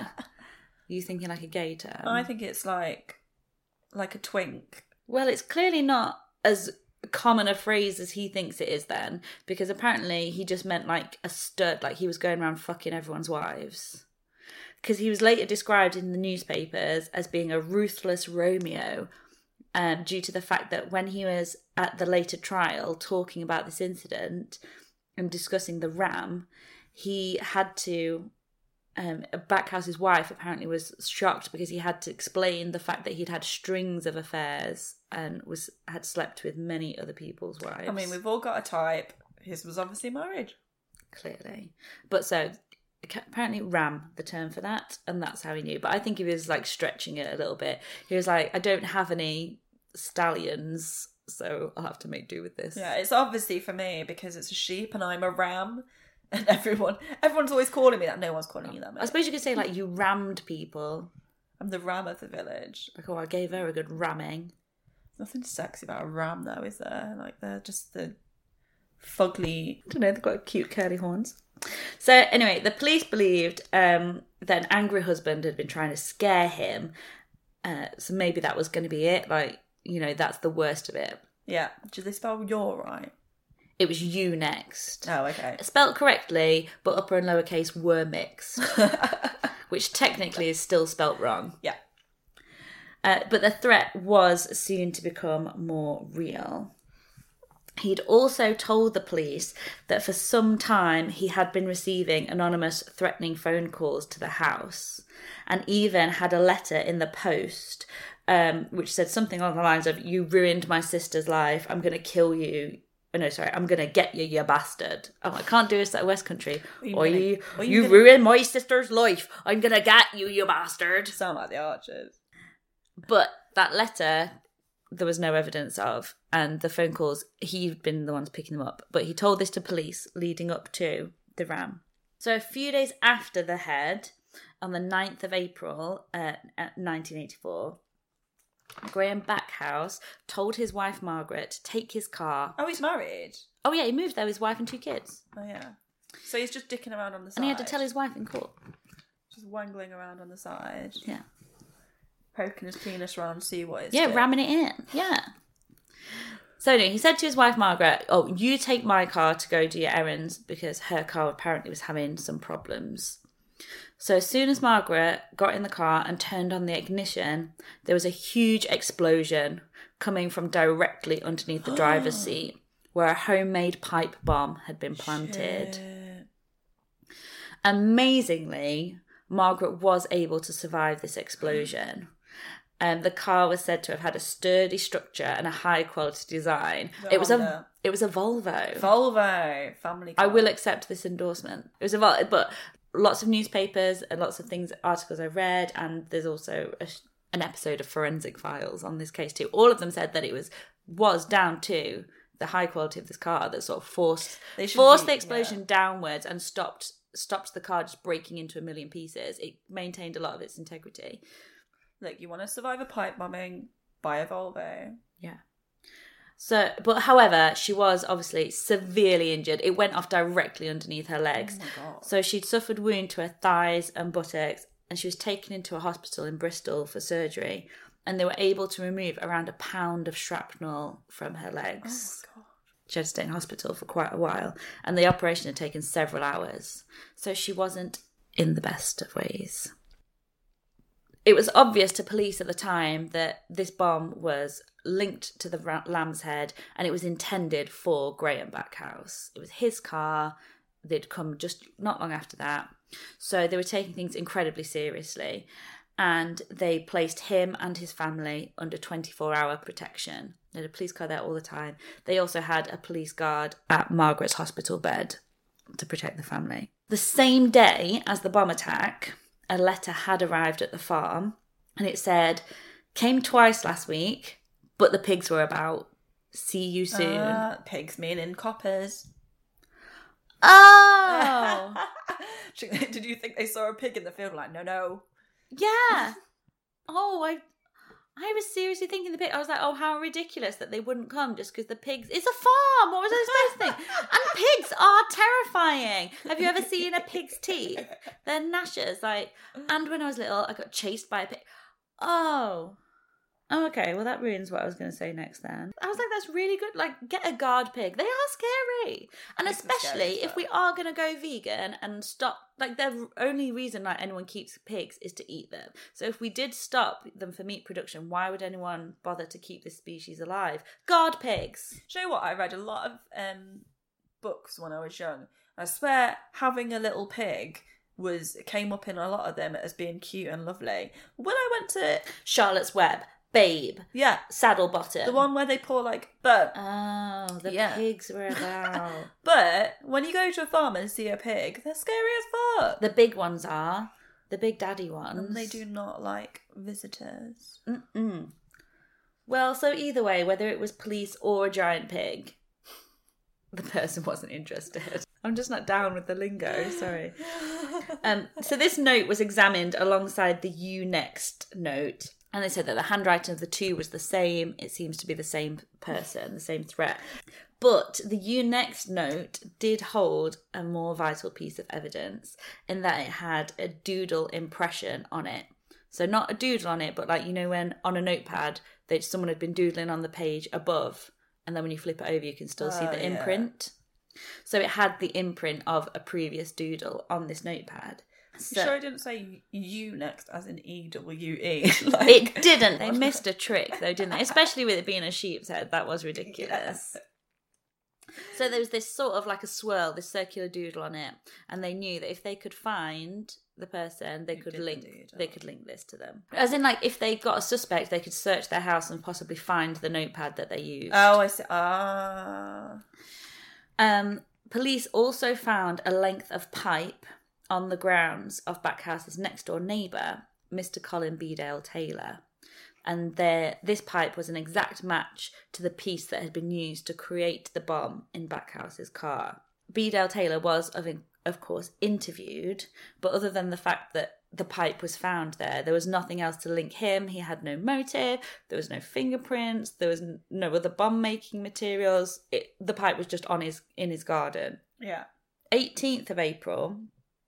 You thinking like a gay term? I think it's like a twink. Well, it's clearly not as common a phrase as he thinks it is then, because apparently he just meant like a stud, like he was going around fucking everyone's wives. Because he was later described in the newspapers as being a ruthless Romeo, due to the fact that when he was at the later trial talking about this incident and discussing the ram, he had to... Backhouse's wife apparently was shocked because he had to explain the fact that he'd had strings of affairs and had slept with many other people's wives. I mean, we've all got a type. His was obviously married. Clearly. But so, apparently ram, the term for that, and that's how he knew. But I think he was like stretching it a little bit. He was like, I don't have any stallions, so I'll have to make do with this. Yeah, it's obviously for me because it's a sheep and I'm a ram. And everyone's always calling me that. No one's calling you that, mate. I suppose you could say, like, you rammed people. I'm the ram of the village. Like, I gave her a good ramming. Nothing sexy about a ram, though, is there? Like, they're just the fugly... I don't know, they've got cute curly horns. So, anyway, the police believed that an angry husband had been trying to scare him. So maybe that was going to be it. Like, that's the worst of it. Yeah. Did they spell "you're" right? It was "you next." Oh, okay. Spelt correctly, but upper and lowercase were mixed, which technically is still spelt wrong. Yeah. But the threat was soon to become more real. He'd also told the police that for some time he had been receiving anonymous threatening phone calls to the house, and even had a letter in the post which said something along the lines of, "You ruined my sister's life, I'm going to kill you. Oh, no, sorry, I'm going to get you, you bastard." Oh, I can't do this at West Country. You ruined my sister's life. I'm going to get you, you bastard. Sound like the Archers. But that letter, there was no evidence of. And the phone calls, he'd been the ones picking them up. But he told this to police leading up to the ram. So a few days after the head, on the 9th of April, 1984... Graham Backhouse told his wife Margaret to take his car. Oh, he's married? Oh, yeah, he moved there with his wife and 2 kids. Oh, yeah. So he's just dicking around on the side. And he had to tell his wife in court. Just wangling around on the side. Yeah. Poking his penis around, see what it's Yeah, ramming it in. Yeah. So anyway, he said to his wife, Margaret, oh, you take my car to go do your errands, because her car apparently was having some problems. So as soon as Margaret got in the car and turned on the ignition, there was a huge explosion coming from directly underneath the driver's seat, where a homemade pipe bomb had been planted. Shit. Amazingly, Margaret was able to survive this explosion. The car was said to have had a sturdy structure and a high quality design. It was a Volvo. Volvo family car. I will accept this endorsement. It was a Volvo, but lots of newspapers and lots of articles I read, and there's also an episode of Forensic Files on this case too. All of them said that it was down to the high quality of this car that sort of forced the explosion downwards and stopped the car just breaking into a million pieces. It maintained a lot of its integrity. Look, you want to survive a pipe bombing, buy a Volvo. Yeah. So, but however, she was obviously severely injured. It went off directly underneath her legs. Oh my God. So she'd suffered wound to her thighs and buttocks, and she was taken into a hospital in Bristol for surgery. And they were able to remove around 1 pound of shrapnel from her legs. Oh my God. She had to stay in hospital for quite a while, and the operation had taken several hours. So she wasn't in the best of ways. It was obvious to police at the time that this bomb was linked to the Lamb's Head, and it was intended for Graham Backhouse. It was his car. They'd come just not long after that. So they were taking things incredibly seriously, and they placed him and his family under 24-hour protection. They had a police car there all the time. They also had a police guard at Margaret's hospital bed to protect the family. The same day as the bomb attack, a letter had arrived at the farm, and it said, came twice last week, but the pigs were about. See you soon. Pigs meaning coppers. Oh! Did you think they saw a pig in the field? Like, no. Yeah. Oh, I was seriously thinking the pig. I was like, oh, how ridiculous that they wouldn't come just because the pigs. It's a farm. What was I supposed to think? And pigs are terrifying. Have you ever seen a pig's teeth? They're gnashers. And when I was little, I got chased by a pig. Oh, okay. Well, that ruins what I was going to say next. Then I was like, that's really good. Get a guard pig. They are scary, and especially if we are going to go vegan and stop. The only reason anyone keeps pigs is to eat them. So if we did stop them for meat production, why would anyone bother to keep this species alive? Guard pigs. Do you know what? I read a lot of books when I was young. I swear, having a little pig came up in a lot of them as being cute and lovely. When I went to Charlotte's Web. Babe. Yeah. Saddle Bottom. The one where they pour but oh, the pigs were about. But when you go to a farm and see a pig, they're scary as fuck. The big ones are. The big daddy ones. And they do not like visitors. Mm-mm. Well, so either way, whether it was police or a giant pig, the person wasn't interested. I'm just not down with the lingo, sorry. So this note was examined alongside the You Next note. And they said that the handwriting of the two was the same. It seems to be the same person, the same threat. But the You Next note did hold a more vital piece of evidence in that it had a doodle impression on it. So not a doodle on it, but when on a notepad, someone had been doodling on the page above, and then when you flip it over, you can still see the imprint. So it had the imprint of a previous doodle on this notepad. So, sure, I didn't say you next as in EWE. It didn't. They missed a trick, though, didn't they? Especially with it being a sheep's head. That was ridiculous. Yes. So there was this sort of a swirl, this circular doodle on it, and they knew that if they could find the person, they could link this to them. As in, if they got a suspect, they could search their house and possibly find the notepad that they used. Oh, I see. Police also found a length of pipe on the grounds of Backhouse's next door neighbour, Mr. Colin Bedale Taylor. And this pipe was an exact match to the piece that had been used to create the bomb in Backhouse's car. Bedale Taylor was, of course, interviewed, but other than the fact that the pipe was found there was nothing else to link him. He had no motive, there was no fingerprints, there was no other bomb-making materials. The pipe was just in his garden. Yeah. 18th of April...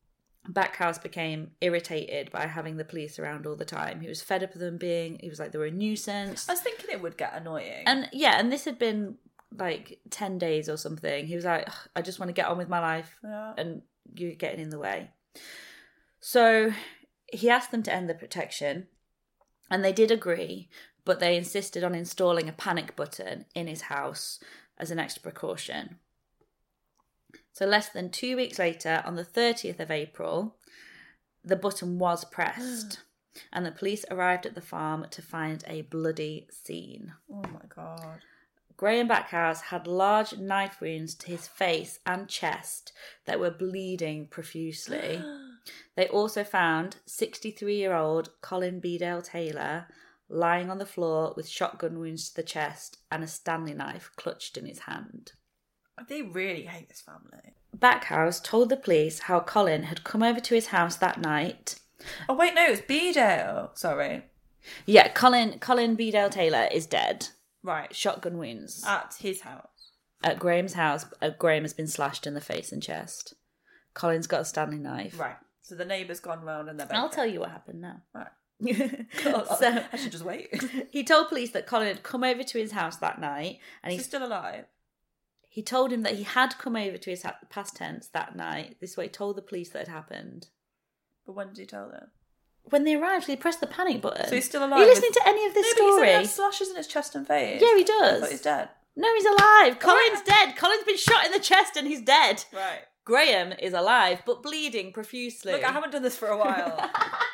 Backhouse became irritated by having the police around all the time. He was fed up with them he was like, they were a nuisance. I was thinking it would get annoying. And yeah, and this had been like 10 days or something. He was like, I just want to get on with my life. Yeah. And you're getting in the way. So he asked them to end the protection, and they did agree, but they insisted on installing a panic button in his house as an extra precaution. So less than 2 weeks later, on the 30th of April, the button was pressed and the police arrived at the farm to find a bloody scene. Oh my God. Graham Backhouse had large knife wounds to his face and chest that were bleeding profusely. They also found 63-year-old Colin Bedale Taylor lying on the floor with shotgun wounds to the chest and a Stanley knife clutched in his hand. They really hate this family. Backhouse told the police how Colin had come over to his house that night. Oh, wait, no, it's Bedale. Sorry. Yeah, Colin Bedale Taylor is dead. Right. Shotgun wounds. At his house. At Graham's house, Graham has been slashed in the face and chest. Colin's got a Stanley knife. Right. So the neighbour's gone round and they're both I'll dead. tell you what happened now. Right. So, I should just wait. He told police that Colin had come over to his house that night. And he's still alive? He told him that he had come over to his past tense that night. This is what he told the police that had happened. But when did he tell them? When they arrived, he pressed the panic button. So he's still alive? Are you listening to any of this story? But he said he had slashes in his chest and face. Yeah, he does. I thought he's dead. No, he's alive. Colin's dead. Colin's been shot in the chest and he's dead. Right. Graham is alive, but bleeding profusely. Look, I haven't done this for a while.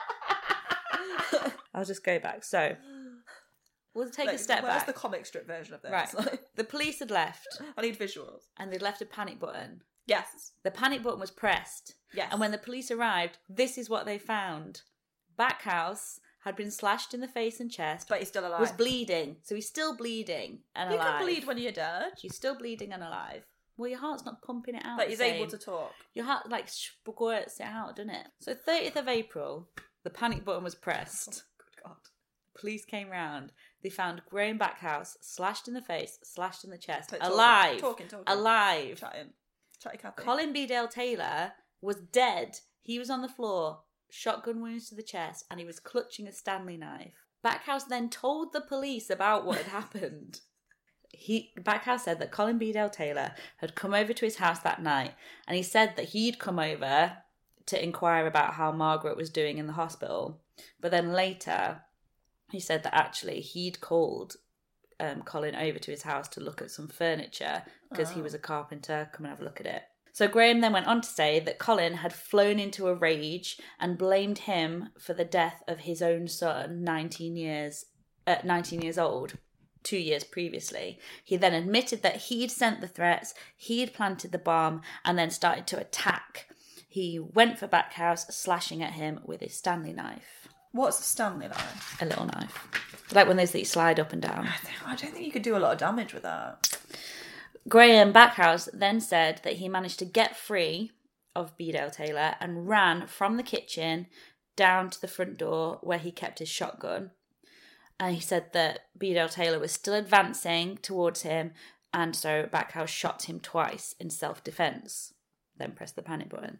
I'll just go back. So, we'll take a step where's back. the comic strip version of this? Right. The police had left. I need visuals. And they'd left a panic button. Yes. The panic button was pressed. Yes. And when the police arrived, this is what they found. Backhouse had been slashed in the face and chest. But he's still alive. Was bleeding. So he's still bleeding and you alive. can bleed when you're dead. You're still bleeding and alive. Well, your heart's not pumping it out. But he's able to talk. Your heart, like, squirts it out, doesn't it? So 30th of April, the panic button was pressed. Good God. Police came round. They found Graham Backhouse slashed in the face, slashed in the chest, Talking. alive. Talking. Alive. Chatty Cathy. Colin Bedale Taylor was dead. He was on the floor, shotgun wounds to the chest, and he was clutching a Stanley knife. Backhouse then told the police about what had happened. Backhouse said that Colin Bedale Taylor had come over to his house that night, and he said that he'd come over to inquire about how Margaret was doing in the hospital. But then later, he said that actually he'd called Colin over to his house to look at some furniture because he was a carpenter. Come and have a look at it. So Graham then went on to say that Colin had flown into a rage and blamed him for the death of his own son, 19 years old. 2 years previously. He then admitted that he'd sent the threats, he'd planted the bomb, and then started to attack. He went for Backhouse, slashing at him with his Stanley knife. What's a Stanley knife? A little knife. Like one of those that you slide up and down. I don't think you could do a lot of damage with that. Graham Backhouse then said that he managed to get free of Bedale Taylor and ran from the kitchen down to the front door where he kept his shotgun. And he said that Bedale Taylor was still advancing towards him, and so Backhouse shot him twice in self-defence, then pressed the panic button.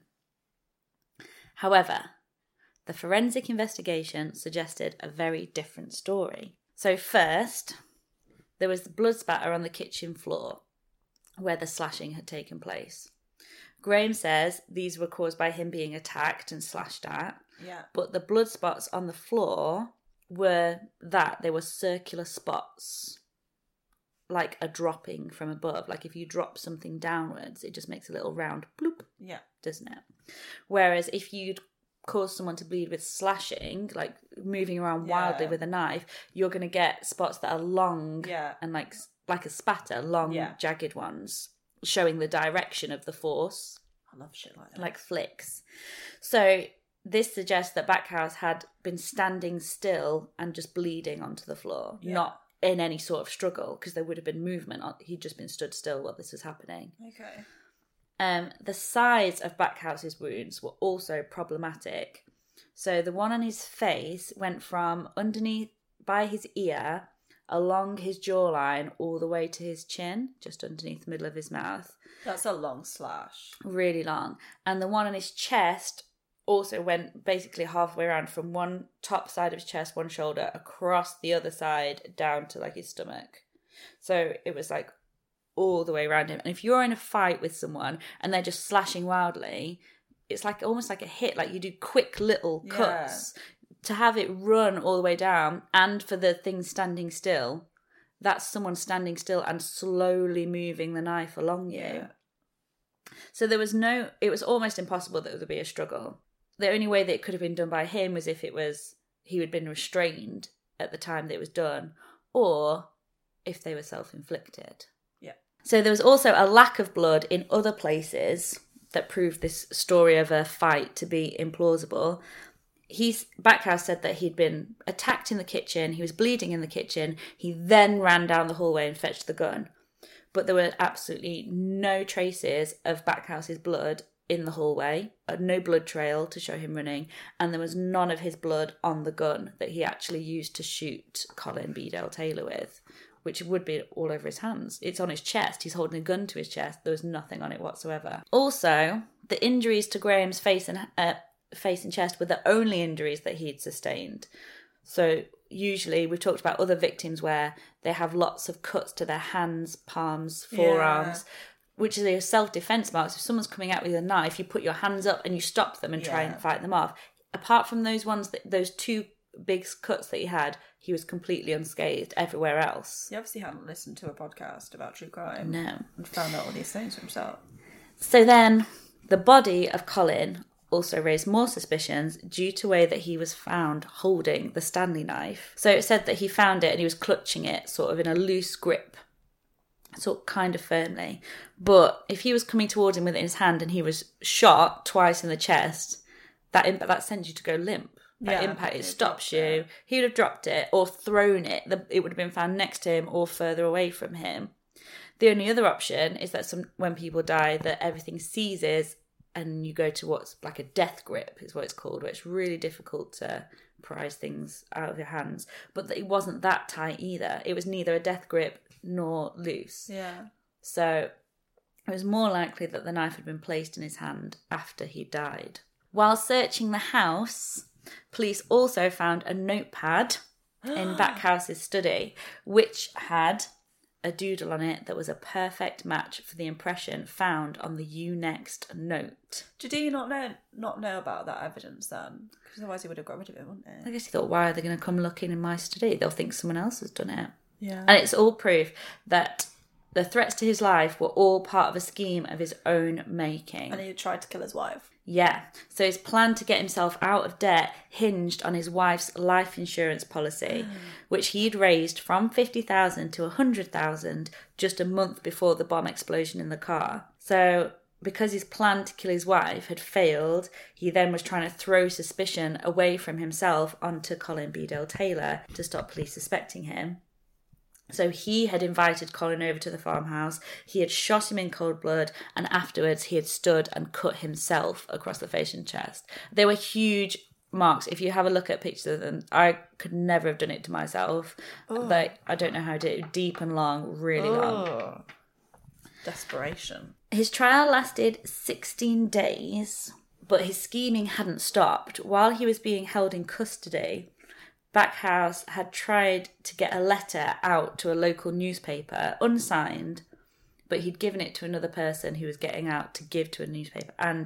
However, the forensic investigation suggested a very different story. So first, there was the blood spatter on the kitchen floor where the slashing had taken place. Graham says these were caused by him being attacked and slashed at, but the blood spots on the floor they were circular spots, like a dropping from above. Like if you drop something downwards, it just makes a little round bloop, doesn't it? Whereas if you'd cause someone to bleed with slashing, like moving around wildly with a knife, you're going to get spots that are long and like a spatter, long, jagged ones, showing the direction of the force. I love shit like that. Like flicks. So this suggests that Backhouse had been standing still and just bleeding onto the floor, not in any sort of struggle, because there would have been movement. He'd just been stood still while this was happening. Okay. The size of Backhouse's wounds were also problematic. So the one on his face went from underneath by his ear, along his jawline, all the way to his chin, just underneath the middle of his mouth. That's a long slash. Really long. And the one on his chest also went basically halfway around from one top side of his chest, one shoulder, across the other side down to like his stomach. So it was like all the way around him. And if you're in a fight with someone and they're just slashing wildly, it's like almost like a hit, like you do quick little cuts. To have it run all the way down, and for the thing standing still, that's someone standing still and slowly moving the knife along you. Yeah. So it was almost impossible that there would be a struggle. The only way that it could have been done by him was if he had been restrained at the time that it was done, or if they were self-inflicted. Yeah. So there was also a lack of blood in other places that proved this story of a fight to be implausible. Backhouse said that he'd been attacked in the kitchen, he was bleeding in the kitchen, he then ran down the hallway and fetched the gun. But there were absolutely no traces of Backhouse's blood in the hallway, no blood trail to show him running, and there was none of his blood on the gun that he actually used to shoot Colin Bedell Taylor with, which would be all over his hands. It's on his chest. He's holding a gun to his chest. There was nothing on it whatsoever. Also, the injuries to Graham's face and chest were the only injuries that he'd sustained. So usually we've talked about other victims where they have lots of cuts to their hands, palms, forearms, which are self-defense marks. If someone's coming out with a knife, you put your hands up and you stop them and try and fight them off. Apart from those ones, those two big cuts that he had, he was completely unscathed everywhere else. He obviously hadn't listened to a podcast about true crime. No. And found out all these things for himself. So then the body of Colin also raised more suspicions due to the way that he was found holding the Stanley knife. So it said that he found it and he was clutching it sort of in a loose grip, sort of kind of firmly. But if he was coming towards him with it in his hand and he was shot twice in the chest, that sends you to go limp. That impact, it stops you. He would have dropped it or thrown it. It would have been found next to him or further away from him. The only other option is that when people die, that everything seizes and you go to what's like a death grip is what it's called, where it's really difficult to prise things out of your hands. But it wasn't that tight either. It was neither a death grip nor loose. Yeah. So it was more likely that the knife had been placed in his hand after he died. While searching the house, police also found a notepad in Backhouse's study, which had a doodle on it that was a perfect match for the impression found on the "You Next" note. Did he not know about that evidence then? Because otherwise he would have got rid of it, wouldn't he? I guess he thought, why are they going to come looking in my study? They'll think someone else has done it. Yeah. And it's all proof that the threats to his life were all part of a scheme of his own making. And he had tried to kill his wife. Yeah. So his plan to get himself out of debt hinged on his wife's life insurance policy, which he'd raised from $50,000 to $100,000 just a month before the bomb explosion in the car. So because his plan to kill his wife had failed, he then was trying to throw suspicion away from himself onto Colin Bedell Taylor to stop police suspecting him. So he had invited Colin over to the farmhouse, he had shot him in cold blood, and afterwards he had stood and cut himself across the face and chest. They were huge marks. If you have a look at pictures of them, I could never have done it to myself. Like, I don't know how to do it. Deep and long, really long. Desperation. His trial lasted 16 days, but his scheming hadn't stopped. While he was being held in custody, Backhouse had tried to get a letter out to a local newspaper, unsigned, but he'd given it to another person who was getting out to give to a newspaper. And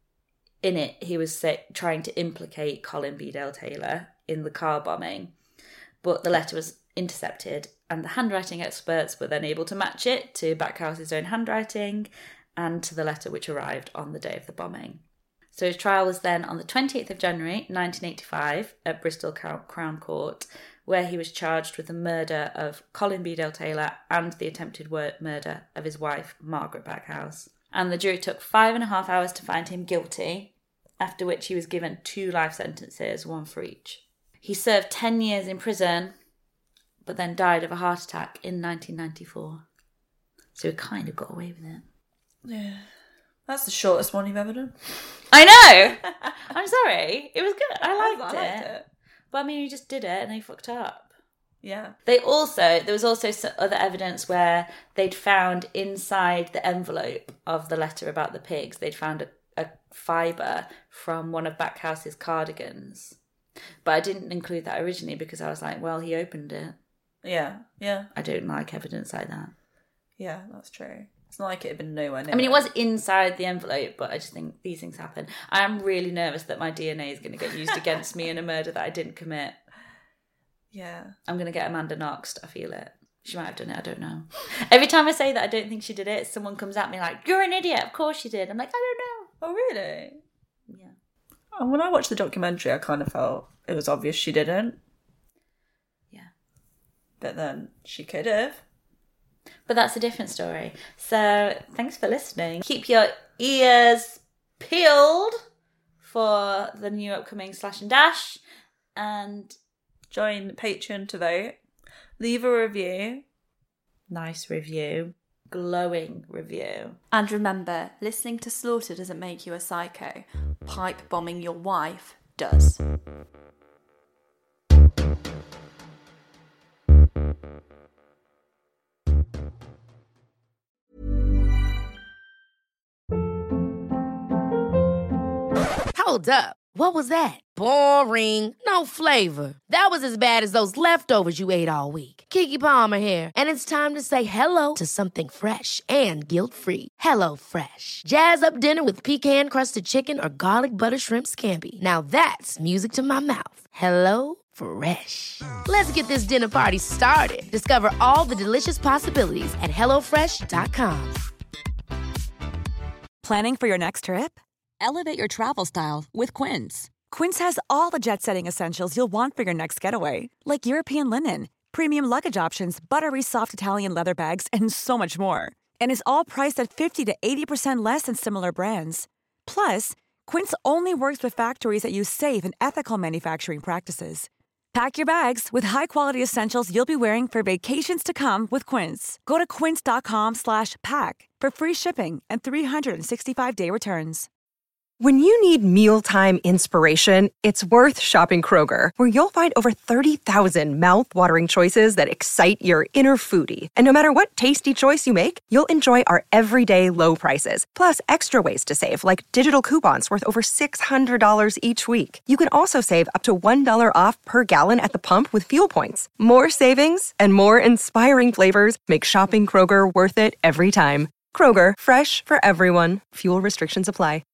in it, he was trying to implicate Colin Bedell Taylor in the car bombing. But the letter was intercepted, and the handwriting experts were then able to match it to Backhouse's own handwriting and to the letter which arrived on the day of the bombing. So his trial was then on the 28th of January 1985 at Bristol Crown Court, where he was charged with the murder of Colin Bedell Taylor and the attempted murder of his wife, Margaret Backhouse. And the jury took 5.5 hours to find him guilty, after which he was given 2 life sentences, 1 for each. He served 10 years in prison, but then died of a heart attack in 1994. So he kind of got away with it. Yeah. That's the shortest one you've ever done. I know! I'm sorry. It was good. I liked it. But I mean, you just did it and they fucked up. Yeah. There was also some other evidence where they'd found inside the envelope of the letter about the pigs, they'd found a fibre from one of Backhouse's cardigans. But I didn't include that originally because I was like, well, he opened it. Yeah. I don't like evidence like that. Yeah, that's true. It's not like it had been nowhere near. I mean, it was inside the envelope, but I just think these things happen. I am really nervous that my DNA is going to get used against me in a murder that I didn't commit. Yeah. I'm going to get Amanda Knoxed. I feel it. She might have done it. I don't know. Every time I say that I don't think she did it, someone comes at me like, you're an idiot. Of course she did. I'm like, I don't know. Oh, really? Yeah. Oh, when I watched the documentary, I kind of felt it was obvious she didn't. Yeah. But then she could have. But that's a different story. So thanks for listening. Keep your ears peeled for the new upcoming Slash and Dash. And join Patreon to vote. Leave a review. Nice review. Glowing review. And remember, listening to Slaughter doesn't make you a psycho. Pipe bombing your wife does. Hold up. What was that? Boring. No flavor. That was as bad as those leftovers you ate all week. Keke Palmer here, and it's time to say hello to something fresh and guilt-free. Hello Fresh. Jazz up dinner with pecan-crusted chicken or garlic butter shrimp scampi. Now that's music to my mouth. Hello Fresh. Let's get this dinner party started. Discover all the delicious possibilities at HelloFresh.com. Planning for your next trip? Elevate your travel style with Quince. Quince has all the jet-setting essentials you'll want for your next getaway, like European linen, premium luggage options, buttery soft Italian leather bags, and so much more. And is all priced at 50 to 80% less than similar brands. Plus, Quince only works with factories that use safe and ethical manufacturing practices. Pack your bags with high-quality essentials you'll be wearing for vacations to come with Quince. Go to quince.com/pack for free shipping and 365-day returns. When you need mealtime inspiration, it's worth shopping Kroger, where you'll find over 30,000 mouth-watering choices that excite your inner foodie. And no matter what tasty choice you make, you'll enjoy our everyday low prices, plus extra ways to save, like digital coupons worth over $600 each week. You can also save up to $1 off per gallon at the pump with fuel points. More savings and more inspiring flavors make shopping Kroger worth it every time. Kroger, fresh for everyone. Fuel restrictions apply.